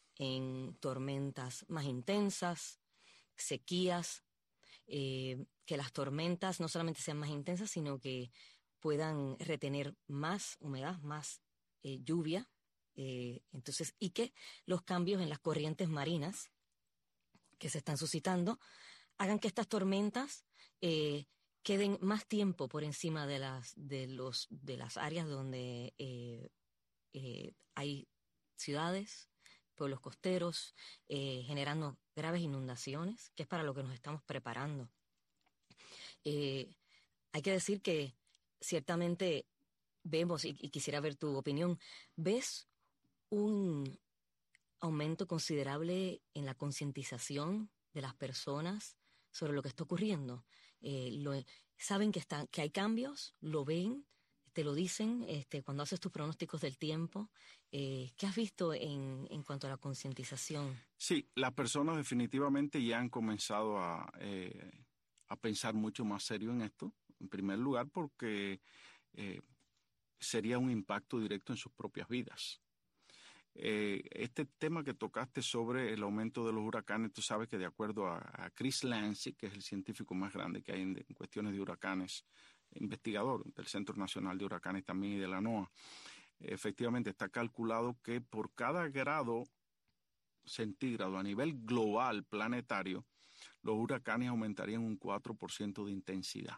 en tormentas más intensas, sequías, eh, que las tormentas no solamente sean más intensas, sino que puedan retener más humedad, más eh, lluvia, eh, entonces, y que los cambios en las corrientes marinas que se están suscitando hagan que estas tormentas eh, queden más tiempo por encima de las, de los, de las áreas donde eh, eh, hay ciudades, pueblos costeros, eh, generando graves inundaciones, que es para lo que nos estamos preparando. Eh, hay que decir que ciertamente vemos, y, y quisiera ver tu opinión, ¿ves un aumento considerable en la concientización de las personas sobre lo que está ocurriendo? Eh, lo, ¿Saben que, está, que hay cambios? ¿Lo ven? ¿Te lo dicen este, cuando haces tus pronósticos del tiempo? Eh, ¿Qué has visto en, en cuanto a la concientización? Sí, las personas definitivamente ya han comenzado a, eh, a pensar mucho más serio en esto. En primer lugar, porque eh, sería un impacto directo en sus propias vidas. Eh, este tema que tocaste sobre el aumento de los huracanes, tú sabes que de acuerdo a, a Chris Landsea, que es el científico más grande que hay en, en cuestiones de huracanes, investigador del Centro Nacional de Huracanes también y de la NOAA, efectivamente está calculado que por cada grado centígrado a nivel global planetario, los huracanes aumentarían un cuatro por ciento de intensidad.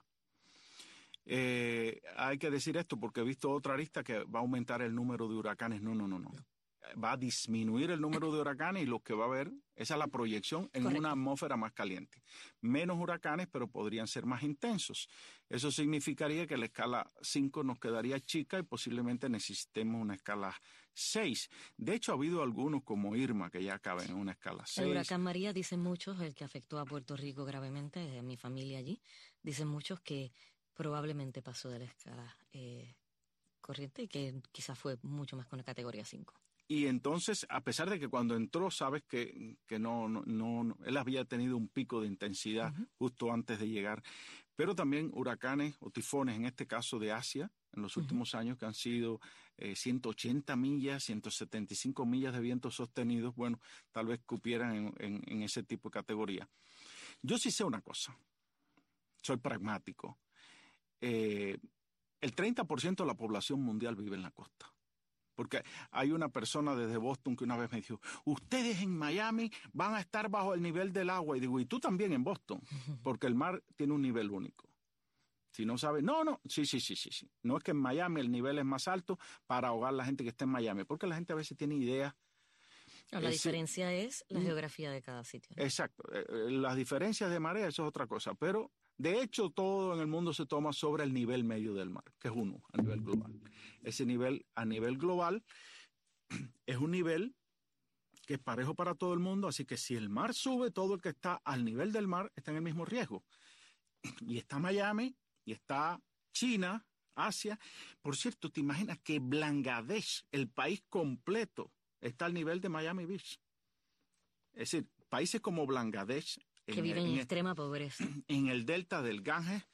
Eh, hay que decir esto porque he visto otra arista que va a aumentar el número de huracanes. No, no, no, no. Va a disminuir el número de huracanes y lo que va a haber, esa es la proyección en Correcto. Una atmósfera más caliente. Menos huracanes, pero podrían ser más intensos. Eso significaría que la escala cinco nos quedaría chica y posiblemente necesitemos una escala seis. De hecho, ha habido algunos como Irma que ya caben en una escala seis. El huracán María, dicen muchos, el que afectó a Puerto Rico gravemente, mi familia allí, dicen muchos que probablemente pasó de la escala eh, corriente y que quizás fue mucho más con la categoría cinco. Y entonces, a pesar de que cuando entró, sabes que, que no, no, no, él había tenido un pico de intensidad uh-huh. justo antes de llegar, pero también huracanes o tifones, en este caso de Asia, en los uh-huh. últimos años, que han sido eh, ciento ochenta millas, ciento setenta y cinco millas de vientos sostenidos, bueno, tal vez cupieran en, en, en ese tipo de categoría. Yo sí sé una cosa, soy pragmático. Eh, el treinta por ciento de la población mundial vive en la costa. Porque hay una persona desde Boston que una vez me dijo, ustedes en Miami van a estar bajo el nivel del agua. Y digo, y tú también en Boston, porque el mar tiene un nivel único. Si no sabes, no, no, sí, sí, sí, sí, sí. No es que en Miami el nivel es más alto para ahogar a la gente que está en Miami, porque la gente a veces tiene ideas. No, la eh, diferencia sí, es la geografía de cada sitio, ¿no? Exacto. Eh, las diferencias de marea, eso es otra cosa, pero de hecho todo en el mundo se toma sobre el nivel medio del mar, que es uno a nivel global. Ese nivel a nivel global es un nivel que es parejo para todo el mundo, así que si el mar sube, todo el que está al nivel del mar está en el mismo riesgo. Y está Miami, y está China, Asia. Por cierto, ¿te imaginas que Bangladesh, el país completo, está al nivel de Miami Beach? Es decir, países como Bangladesh, que en viven en, en extrema pobreza. En el delta del Ganges,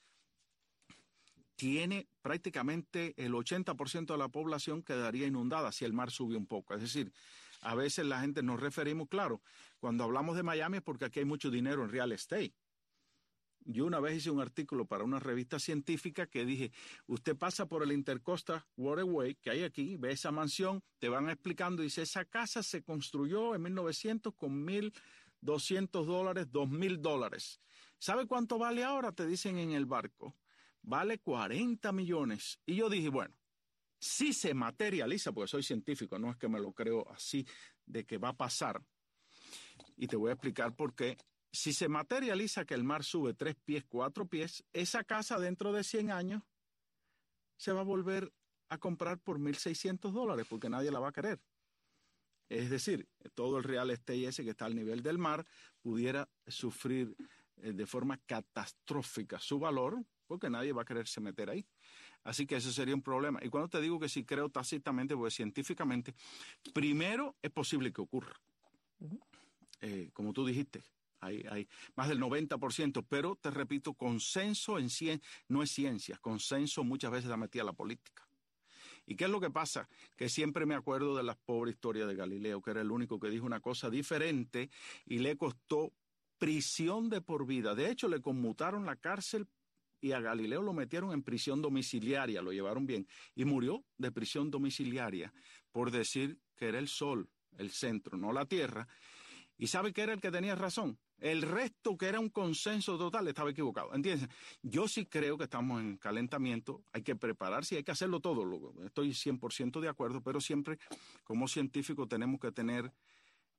tiene prácticamente el ochenta por ciento de la población quedaría inundada si el mar sube un poco. Es decir, a veces la gente nos referimos, claro, cuando hablamos de Miami es porque aquí hay mucho dinero en real estate. Yo una vez hice un artículo para una revista científica que dije, usted pasa por el Intercoastal Waterway que hay aquí, ve esa mansión, te van explicando, dice, esa casa se construyó en mil novecientos con mil doscientos dólares, dos mil dólares. ¿Sabe cuánto vale ahora? Te dicen en el barco. Vale cuarenta millones. Y yo dije, bueno, si se materializa, porque soy científico, no es que me lo creo así, de que va a pasar. Y te voy a explicar por qué. Si se materializa que el mar sube tres pies, cuatro pies, esa casa dentro de cien años se va a volver a comprar por mil seiscientos dólares, porque nadie la va a querer. Es decir, todo el real estate ese que está al nivel del mar pudiera sufrir eh, de forma catastrófica su valor, porque nadie va a quererse meter ahí. Así que ese sería un problema. Y cuando te digo que sí creo tácitamente, pues científicamente, primero es posible que ocurra. Uh-huh. Eh, como tú dijiste, hay, hay más del noventa por ciento, pero te repito, consenso en cien, no es ciencia, consenso muchas veces la metía a la política. ¿Y qué es lo que pasa? Que siempre me acuerdo de la pobre historia de Galileo, que era el único que dijo una cosa diferente y le costó prisión de por vida. De hecho, le conmutaron la cárcel y a Galileo lo metieron en prisión domiciliaria, lo llevaron bien, y murió de prisión domiciliaria por decir que era el Sol, el centro, no la Tierra. ¿Y sabe qué era el que tenía razón? El resto, que era un consenso total, estaba equivocado. ¿Entiendes? Yo sí creo que estamos en calentamiento, hay que prepararse y hay que hacerlo todo. Estoy cien por ciento de acuerdo, pero siempre como científico tenemos que tener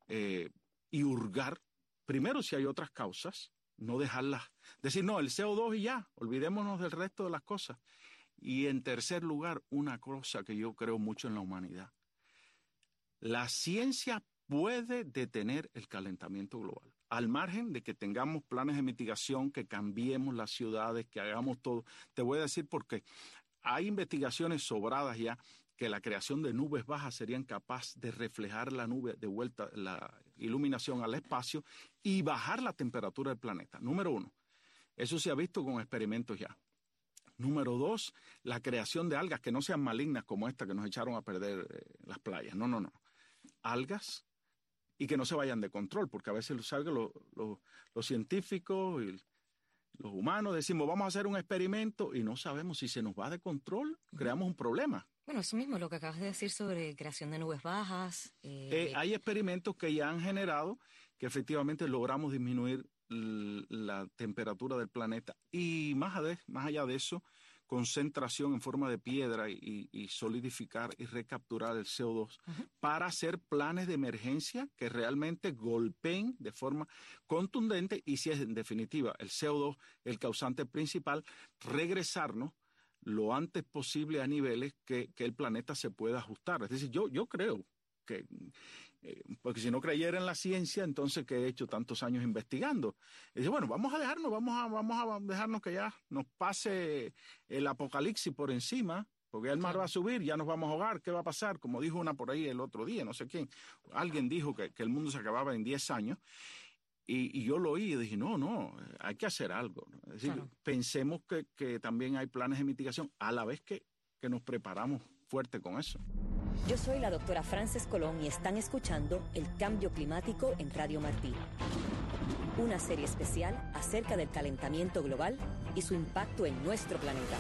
eh, y hurgar, primero si hay otras causas, no dejarlas, decir, no, el C O dos y ya, olvidémonos del resto de las cosas. Y en tercer lugar, una cosa que yo creo mucho en la humanidad. La ciencia puede detener el calentamiento global, al margen de que tengamos planes de mitigación, que cambiemos las ciudades, que hagamos todo. Te voy a decir por qué. Hay investigaciones sobradas ya que la creación de nubes bajas serían capaces de reflejar la nube de vuelta, la iluminación al espacio y bajar la temperatura del planeta. Número uno, eso se ha visto con experimentos ya. Número dos, la creación de algas que no sean malignas como esta que nos echaron a perder eh, las playas. No, no, no. Algas y que no se vayan de control, porque a veces ¿sabes? Los, los, los científicos y los humanos decimos, vamos a hacer un experimento y no sabemos si se nos va de control, creamos un problema. Bueno, eso mismo lo que acabas de decir sobre creación de nubes bajas. Eh... Eh, hay experimentos que ya han generado que efectivamente logramos disminuir la temperatura del planeta y más allá, más allá de eso, concentración en forma de piedra y, y solidificar y recapturar el C O dos uh-huh. para hacer planes de emergencia que realmente golpeen de forma contundente y si es en definitiva el C O dos el causante principal, regresarnos lo antes posible a niveles que, que el planeta se pueda ajustar. Es decir, yo, yo creo que Eh, porque si no creyera en la ciencia, entonces ¿qué he hecho tantos años investigando? Y dice, bueno, vamos a dejarnos, vamos a, vamos a dejarnos que ya nos pase el apocalipsis por encima, porque el mar va a subir, ya nos vamos a ahogar, ¿qué va a pasar? Como dijo una por ahí el otro día, no sé quién, alguien dijo que, que el mundo se acababa en diez años, y, y yo lo oí y dije, no, no, hay que hacer algo, ¿no? Es decir, claro. Pensemos que, que también hay planes de mitigación, a la vez que, que nos preparamos fuerte con eso. Yo soy la doctora Frances Colón y están escuchando El Cambio Climático en Radio Martí. Una serie especial acerca del calentamiento global y su impacto en nuestro planeta.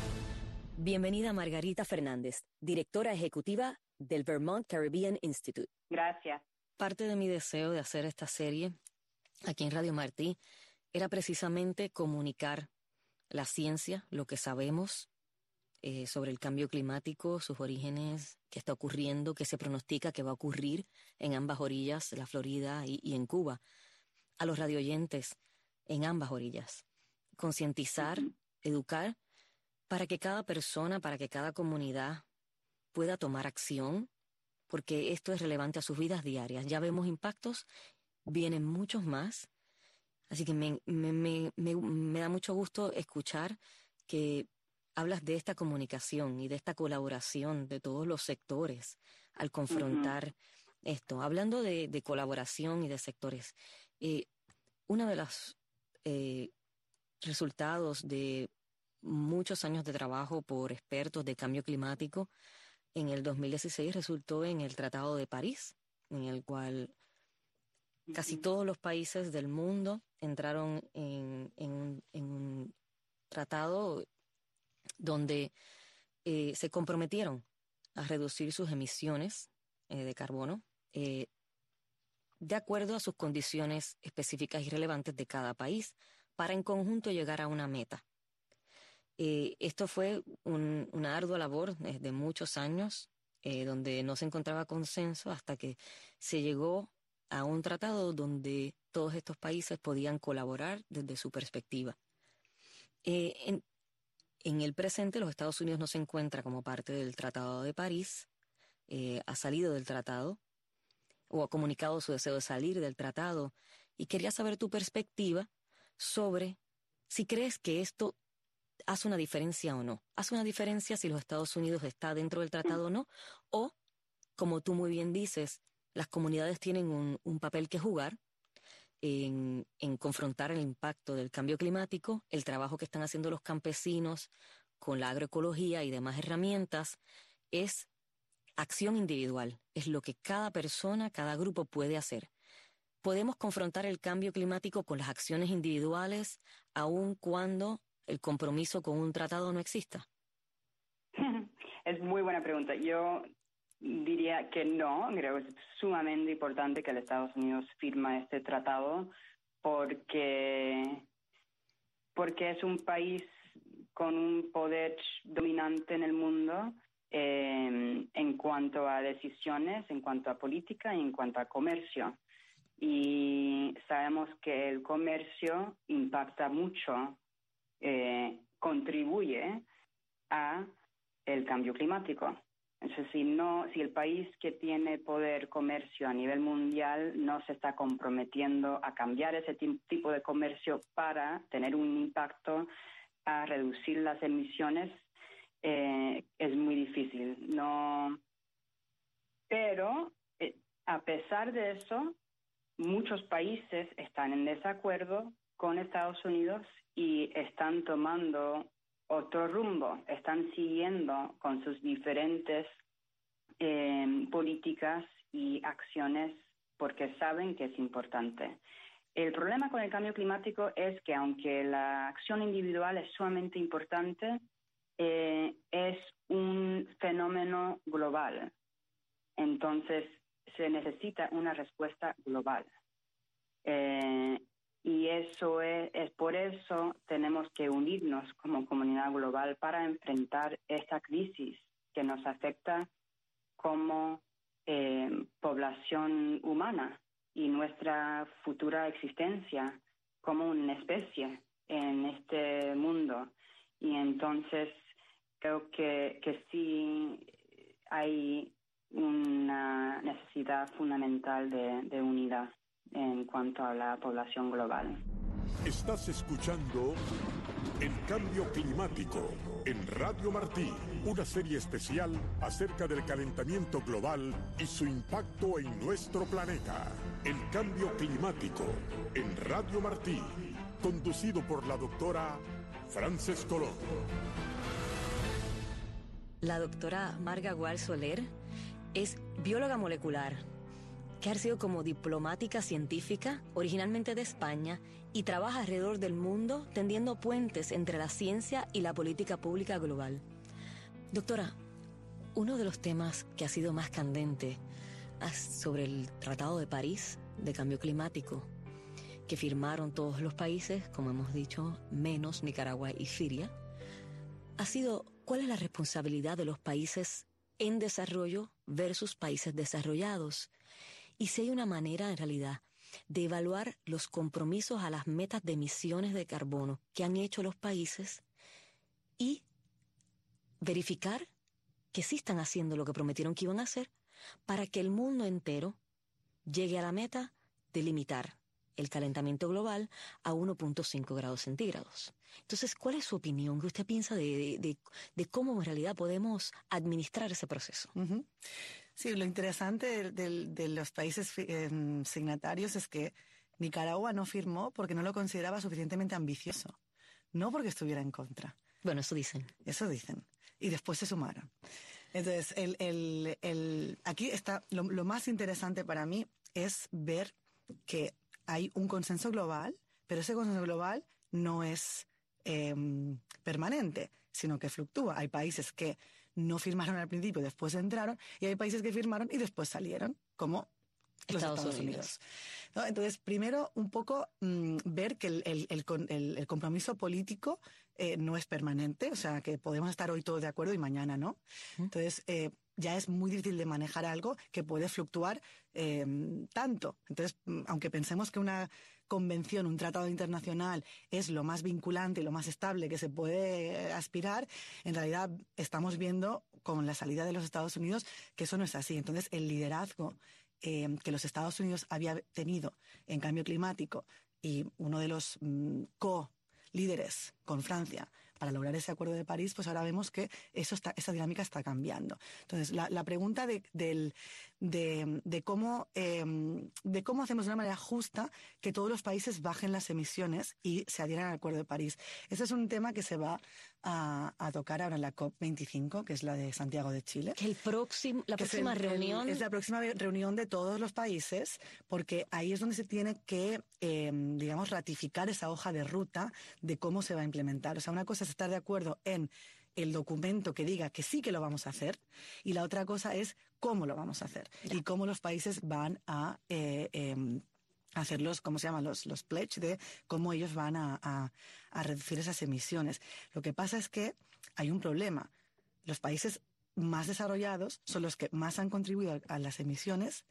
Bienvenida Margarita Fernández, directora ejecutiva del Vermont Caribbean Institute. Gracias. Parte de mi deseo de hacer esta serie aquí en Radio Martí era precisamente comunicar la ciencia, lo que sabemos, Eh, sobre el cambio climático, sus orígenes, qué está ocurriendo, qué se pronostica que va a ocurrir en ambas orillas, la Florida y, y en Cuba, a los radioyentes en ambas orillas. Concientizar, educar, para que cada persona, para que cada comunidad pueda tomar acción, porque esto es relevante a sus vidas diarias. Ya vemos impactos, vienen muchos más, así que me, me, me, me, me da mucho gusto escuchar que hablas de esta comunicación y de esta colaboración de todos los sectores al confrontar uh-huh. esto. Hablando de, de colaboración y de sectores, eh, uno de los eh, resultados de muchos años de trabajo por expertos de cambio climático en el dos mil dieciséis resultó en el Tratado de París, en el cual uh-huh. casi todos los países del mundo entraron en, en, un, en un tratado donde eh, se comprometieron a reducir sus emisiones eh, de carbono eh, de acuerdo a sus condiciones específicas y relevantes de cada país para en conjunto llegar a una meta. Eh, esto fue un, una ardua labor de, de muchos años eh, donde no se encontraba consenso hasta que se llegó a un tratado donde todos estos países podían colaborar desde su perspectiva. Eh, en, En el presente, los Estados Unidos no se encuentra como parte del Tratado de París, eh, ha salido del tratado o ha comunicado su deseo de salir del tratado y quería saber tu perspectiva sobre si crees que esto hace una diferencia o no. ¿Hace una diferencia si los Estados Unidos está dentro del tratado o no? O, como tú muy bien dices, las comunidades tienen un, un papel que jugar En, en confrontar el impacto del cambio climático, el trabajo que están haciendo los campesinos con la agroecología y demás herramientas, es acción individual, es lo que cada persona, cada grupo puede hacer. Podemos confrontar el cambio climático con las acciones individuales, aun cuando el compromiso con un tratado no exista. Es muy buena pregunta. Yo diría que no, creo que es sumamente importante que los Estados Unidos firma este tratado porque, porque es un país con un poder dominante en el mundo eh, en cuanto a decisiones, en cuanto a política y en cuanto a comercio. Y sabemos que el comercio impacta mucho, eh, contribuye a el cambio climático. Entonces, si no, si el país que tiene poder comercio a nivel mundial no se está comprometiendo a cambiar ese tipo de comercio para tener un impacto a reducir las emisiones, eh, es muy difícil. No, pero eh, a pesar de eso, muchos países están en desacuerdo con Estados Unidos y están tomando otro rumbo, están siguiendo con sus diferentes eh, políticas y acciones porque saben que es importante. El problema con el cambio climático es que aunque la acción individual es sumamente importante, eh, es un fenómeno global. Entonces, se necesita una respuesta global. Eh, Y eso es, es por eso tenemos que unirnos como comunidad global para enfrentar esta crisis que nos afecta como eh, población humana y nuestra futura existencia como una especie en este mundo. Y entonces creo que, que sí hay una necesidad fundamental de, de unidad en cuanto a la población global. Estás escuchando El Cambio Climático en Radio Martí, una serie especial acerca del calentamiento global y su impacto en nuestro planeta. El Cambio Climático en Radio Martí, conducido por la doctora Frances Colón. La doctora Marga Gual Soler es bióloga molecular, que ha sido como diplomática científica, originalmente de España, y trabaja alrededor del mundo tendiendo puentes entre la ciencia y la política pública global. Doctora, uno de los temas que ha sido más candente sobre el Tratado de París de Cambio Climático, que firmaron todos los países, como hemos dicho, menos Nicaragua y Siria, ha sido cuál es la responsabilidad de los países en desarrollo versus países desarrollados. Y si hay una manera, en realidad, de evaluar los compromisos a las metas de emisiones de carbono que han hecho los países y verificar que sí están haciendo lo que prometieron que iban a hacer para que el mundo entero llegue a la meta de limitar el calentamiento global a uno punto cinco grados centígrados. Entonces, ¿cuál es su opinión? ¿Qué usted piensa de, de, de, de cómo en realidad podemos administrar ese proceso? Uh-huh. Sí, lo interesante de, de, de los países eh, signatarios es que Nicaragua no firmó porque no lo consideraba suficientemente ambicioso, no porque estuviera en contra. Bueno, eso dicen. Eso dicen. Y después se sumaron. Entonces, el, el, el, aquí está, lo, lo más interesante para mí es ver que hay un consenso global, pero ese consenso global no es eh, permanente, sino que fluctúa. Hay países que no firmaron al principio, después entraron, y hay países que firmaron y después salieron, como los Estados, Estados Unidos. Unidos. ¿No? Entonces, primero, un poco mmm, ver que el, el, el, el, el compromiso político eh, no es permanente, o sea, que podemos estar hoy todos de acuerdo y mañana no. ¿Mm? Entonces, eh, ya es muy difícil de manejar algo que puede fluctuar eh, tanto. Entonces, aunque pensemos que una convención, un tratado internacional es lo más vinculante y lo más estable que se puede aspirar, en realidad estamos viendo con la salida de los Estados Unidos que eso no es así. Entonces, el liderazgo eh, que los Estados Unidos había tenido en cambio climático y uno de los mm, co-líderes con Francia para lograr ese acuerdo de París, pues ahora vemos que eso está, esa dinámica está cambiando. Entonces, la, la pregunta de, de, de, de, cómo, eh, de cómo hacemos de una manera justa que todos los países bajen las emisiones y se adhieran al acuerdo de París. Ese es un tema que se va a, a tocar ahora en la COP veinticinco, que es la de Santiago de Chile. Que el próximo, la próxima es el, reunión... El, es la próxima reunión de todos los países, porque ahí es donde se tiene que, eh, digamos, ratificar esa hoja de ruta de cómo se va a implementar. O sea, una cosa es estar de acuerdo en el documento que diga que sí que lo vamos a hacer, y la otra cosa es cómo lo vamos a hacer ya. Y cómo los países van a eh, eh, hacer los, ¿cómo se llama? Los, los pledge de cómo ellos van a, a, a reducir esas emisiones. Lo que pasa es que hay un problema. Los países más desarrollados son los que más han contribuido a, a las emisiones,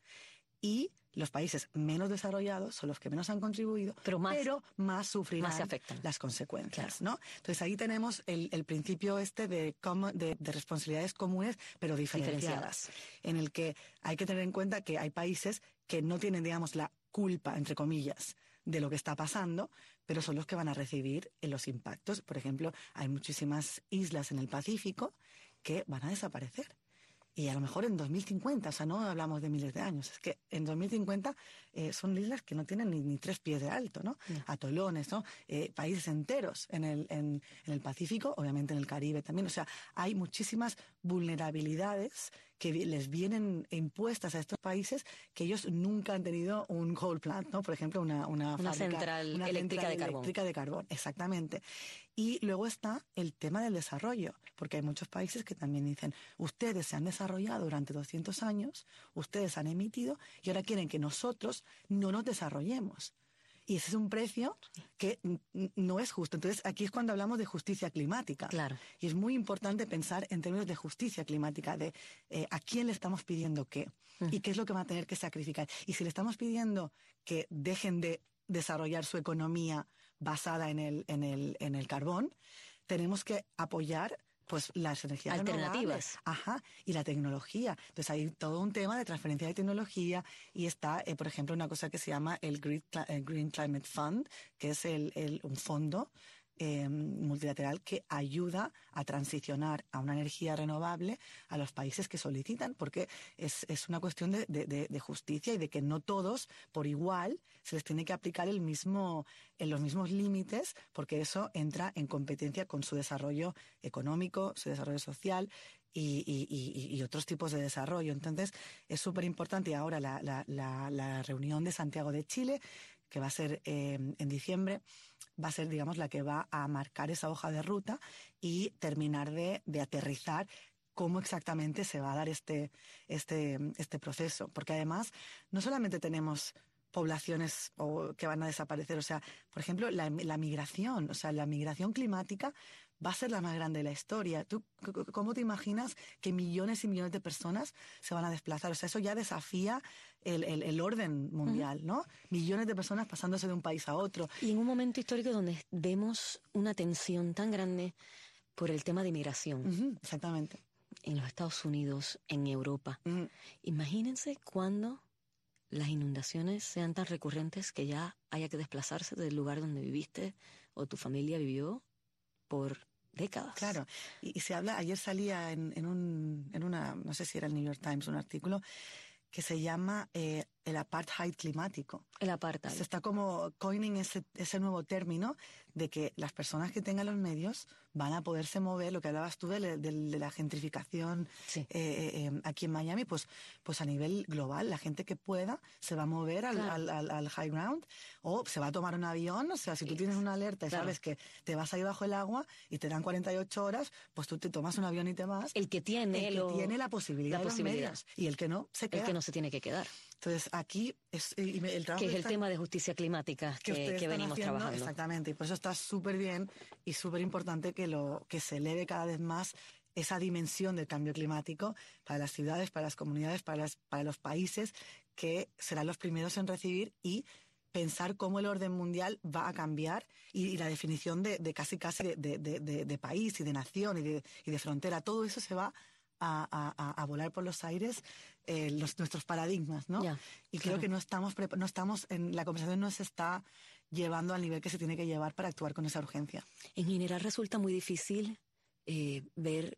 y los países menos desarrollados son los que menos han contribuido, pero más, pero más sufrirán más se afectan. las consecuencias, Claro. ¿no? Entonces ahí tenemos el, el principio este de, de, de responsabilidades comunes, pero diferenciadas, diferenciadas, en el que hay que tener en cuenta que hay países que no tienen, digamos, la culpa, entre comillas, de lo que está pasando, pero son los que van a recibir los impactos. Por ejemplo, hay muchísimas islas en el Pacífico que van a desaparecer. Y a lo mejor en dos mil cincuenta, o sea, no hablamos de miles de años, es que en dos mil cincuenta eh, son islas que no tienen ni, ni tres pies de alto, ¿no? No. Atolones, ¿no? Eh, países enteros en el, en, en el Pacífico, obviamente en el Caribe también. O sea, hay muchísimas vulnerabilidades que les vienen impuestas a estos países que ellos nunca han tenido un coal plant, ¿no? Por ejemplo, una, una, una fábrica, central una eléctrica central de carbón. eléctrica de carbón, exactamente. Y luego está el tema del desarrollo, porque hay muchos países que también dicen, ustedes se han desarrollado durante doscientos años, ustedes han emitido y ahora quieren que nosotros no nos desarrollemos. Y ese es un precio que no es justo. Entonces, aquí es cuando hablamos de justicia climática. Claro. Y es muy importante pensar en términos de justicia climática, de eh, a quién le estamos pidiendo qué uh-huh. y qué es lo que van a tener que sacrificar. Y si le estamos pidiendo que dejen de desarrollar su economía basada en el, en el, en el carbón, tenemos que apoyar pues las energías alternativas. Ajá, y la tecnología. Entonces hay todo un tema de transferencia de tecnología y está, eh, por ejemplo, una cosa que se llama el Green, el Green Climate Fund, que es el, el, un fondo eh, multilateral que ayuda a transicionar a una energía renovable a los países que solicitan, porque es, es una cuestión de, de, de justicia y de que no todos, por igual, se les tiene que aplicar el mismo, en los mismos límites, porque eso entra en competencia con su desarrollo económico, su desarrollo social y, y, y, y otros tipos de desarrollo. Entonces, es súper importante. Y ahora la, la, la, la reunión de Santiago de Chile, que va a ser eh, en diciembre, va a ser, digamos, la que va a marcar esa hoja de ruta y terminar de, de aterrizar cómo exactamente se va a dar este, este, este proceso. Porque además, no solamente tenemos poblaciones o, que van a desaparecer, o sea, por ejemplo, la, la migración, o sea, la migración climática va a ser la más grande de la historia. ¿Tú cómo te imaginas que millones y millones de personas se van a desplazar? O sea, eso ya desafía el, el, el orden mundial, uh-huh. ¿no? Millones de personas pasándose de un país a otro. Y en un momento histórico donde vemos una tensión tan grande por el tema de migración. Uh-huh, exactamente. En los Estados Unidos, en Europa. Uh-huh. Imagínense cuando las inundaciones sean tan recurrentes que ya haya que desplazarse del lugar donde viviste o tu familia vivió por décadas. Claro, y, y se habla, ayer salía en, en, un, en una, no sé si era el New York Times, un artículo que se llama eh, el apartheid climático. El apartheid. Se está como coining ese, ese nuevo término de que las personas que tengan los medios van a poderse mover, lo que hablabas tú de, de, de la gentrificación sí. eh, eh, aquí en Miami, pues, pues a nivel global, la gente que pueda se va a mover al, claro. al, al, al high ground o se va a tomar un avión. O sea, si tú tienes una alerta y claro. sabes que te vas ahí bajo el agua y te dan cuarenta y ocho horas, pues tú te tomas un avión y te vas. El que tiene, el que lo, tiene la posibilidad, la de posibilidad. Los medios, y el que no se queda. El que no se tiene que quedar. Entonces aquí es y el trabajo que es el está, tema de justicia climática que, que, que venimos haciendo, trabajando. Exactamente, y por eso está súper bien y súper importante que lo que se eleve cada vez más esa dimensión del cambio climático para las ciudades, para las comunidades, para, las, para los países que serán los primeros en recibir, y pensar cómo el orden mundial va a cambiar y, y la definición de, de casi casi de, de, de, de país y de nación y de, y de frontera, todo eso se va A, a, a volar por los aires, eh, los, nuestros paradigmas, ¿no? Ya, y claro. creo que no estamos, no estamos en la conversación no se está llevando al nivel que se tiene que llevar para actuar con esa urgencia. En general resulta muy difícil eh, ver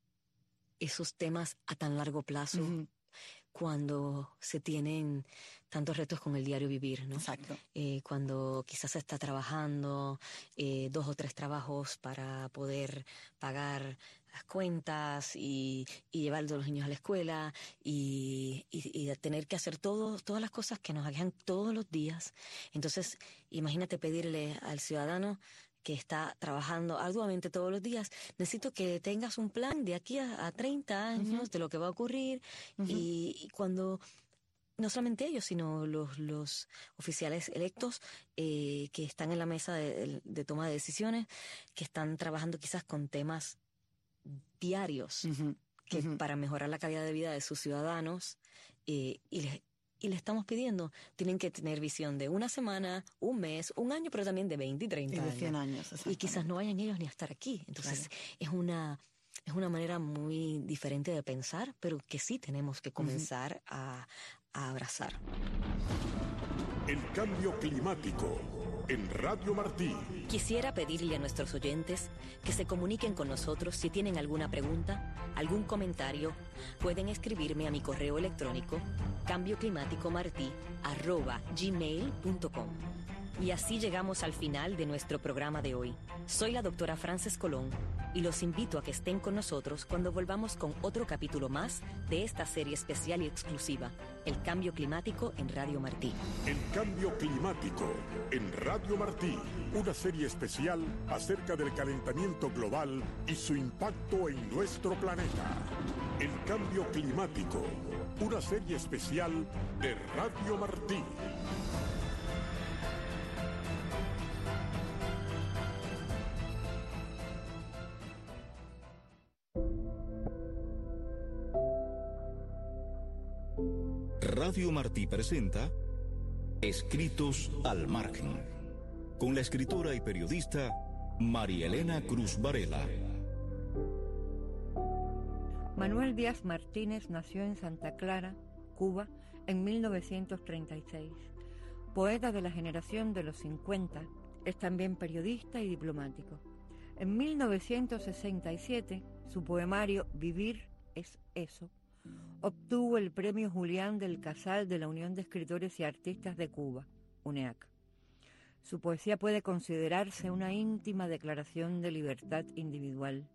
esos temas a tan largo plazo uh-huh. cuando se tienen tantos retos con el diario vivir, ¿no? Exacto. Eh, cuando quizás se está trabajando eh, dos o tres trabajos para poder pagar las cuentas y, y llevar a los niños a la escuela y, y, y tener que hacer todo, todas las cosas que nos aquejan todos los días. Entonces, imagínate pedirle al ciudadano que está trabajando arduamente todos los días, necesito que tengas un plan de aquí a, a treinta años uh-huh. de lo que va a ocurrir uh-huh. y, y cuando no solamente ellos, sino los, los oficiales electos eh, que están en la mesa de, de toma de decisiones, que están trabajando quizás con temas diarios, uh-huh. que Uh-huh. para mejorar la calidad de vida de sus ciudadanos, eh, y les Y le estamos pidiendo, tienen que tener visión de una semana, un mes, un año, pero también de veinte y treinta y de años. cien años. Y quizás no vayan ellos ni a estar aquí. Entonces, claro. es una es una manera muy diferente de pensar, pero que sí tenemos que comenzar uh-huh. a, a abrazar. El cambio climático en Radio Martí. Quisiera pedirle a nuestros oyentes que se comuniquen con nosotros si tienen alguna pregunta, algún comentario. Pueden escribirme a mi correo electrónico cambioclimáticomartí arroba gmail punto com. Y así llegamos al final de nuestro programa de hoy. Soy la doctora Frances Colón y los invito a que estén con nosotros cuando volvamos con otro capítulo más de esta serie especial y exclusiva, El Cambio Climático en Radio Martí. El Cambio Climático en Radio Martí, una serie especial acerca del calentamiento global y su impacto en nuestro planeta. El Cambio Climático, una serie especial de Radio Martí. Radio Martí presenta Escritos al Margen, con la escritora y periodista María Elena Cruz Varela. Manuel Díaz Martínez nació en Santa Clara, Cuba, en mil novecientos treinta y seis. Poeta de la generación de los cincuenta, es también periodista y diplomático. En mil novecientos sesenta y siete, su poemario Vivir es eso obtuvo el Premio Julián del Casal de la Unión de Escritores y Artistas de Cuba, UNEAC. Su poesía puede considerarse una íntima declaración de libertad individual.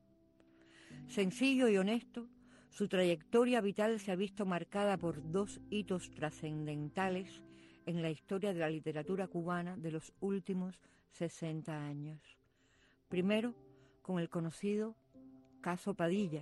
Sencillo y honesto, su trayectoria vital se ha visto marcada por dos hitos trascendentales en la historia de la literatura cubana de los últimos sesenta años. Primero, con el conocido caso Padilla.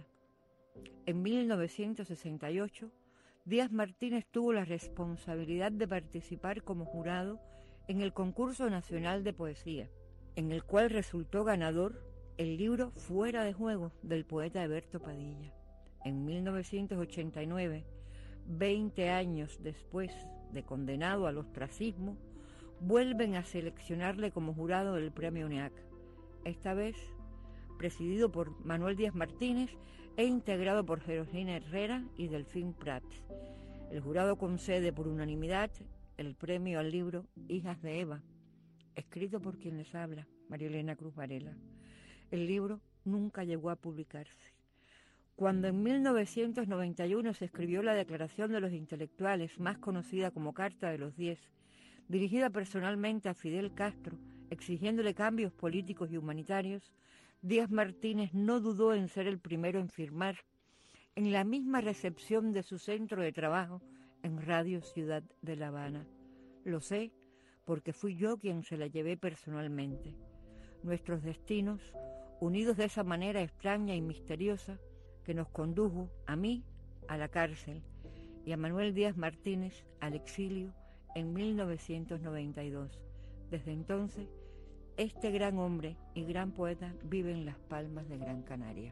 En mil novecientos sesenta y ocho, Díaz Martínez tuvo la responsabilidad de participar como jurado en el Concurso Nacional de Poesía, en el cual resultó ganador el libro Fuera de Juego del poeta Eberto Padilla. En mil novecientos ochenta y nueve, veinte años después de condenado al ostracismo, vuelven a seleccionarle como jurado del Premio UNEAC, esta vez presidido por Manuel Díaz Martínez e integrado por Georgina Herrera y Delfín Prats. El jurado concede por unanimidad el premio al libro Hijas de Eva, escrito por quien les habla, María Elena Cruz Varela. El libro nunca llegó a publicarse. Cuando en mil novecientos noventa y uno se escribió la Declaración de los Intelectuales, más conocida como Carta de los Diez, dirigida personalmente a Fidel Castro, exigiéndole cambios políticos y humanitarios, Díaz Martínez no dudó en ser el primero en firmar en la misma recepción de su centro de trabajo en Radio Ciudad de La Habana. Lo sé porque fui yo quien se la llevé personalmente. Nuestros destinos, unidos de esa manera extraña y misteriosa, que nos condujo a mí a la cárcel y a Manuel Díaz Martínez al exilio en mil novecientos noventa y dos. Desde entonces, este gran hombre y gran poeta vive en Las Palmas de Gran Canaria.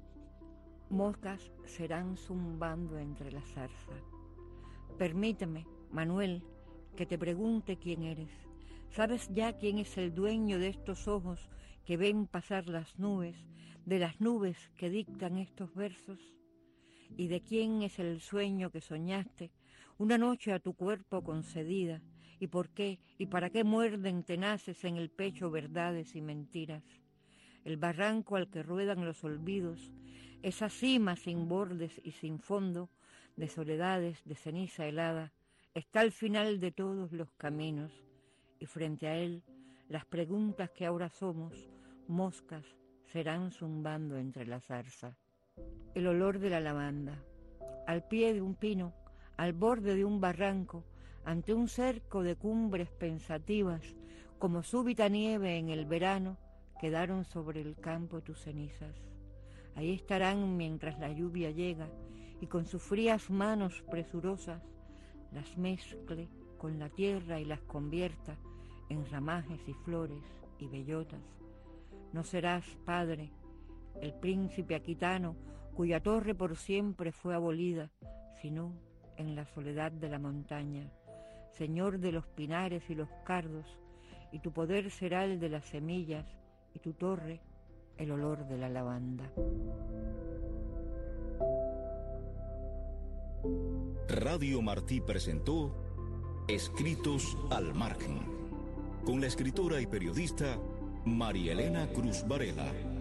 Moscas serán zumbando entre la zarza. Permíteme, Manuel, que te pregunte quién eres. ¿Sabes ya quién es el dueño de estos ojos que ven pasar las nubes, de las nubes que dictan estos versos? ¿Y de quién es el sueño que soñaste una noche a tu cuerpo concedida? ¿Y por qué y para qué muerden tenaces en el pecho verdades y mentiras? El barranco al que ruedan los olvidos, esa cima sin bordes y sin fondo, de soledades, de ceniza helada, está al final de todos los caminos, y frente a él, las preguntas que ahora somos, moscas, serán zumbando entre la zarza. El olor de la lavanda, al pie de un pino, al borde de un barranco, ante un cerco de cumbres pensativas, como súbita nieve en el verano, quedaron sobre el campo tus cenizas. Ahí estarán mientras la lluvia llega, y con sus frías manos presurosas las mezcle con la tierra y las convierta en ramajes y flores y bellotas. No serás, padre, el príncipe aquitano cuya torre por siempre fue abolida, sino en la soledad de la montaña, Señor de los pinares y los cardos, y tu poder será el de las semillas, y tu torre el olor de la lavanda. Radio Martí presentó Escritos al Margen, con la escritora y periodista María Elena Cruz Varela.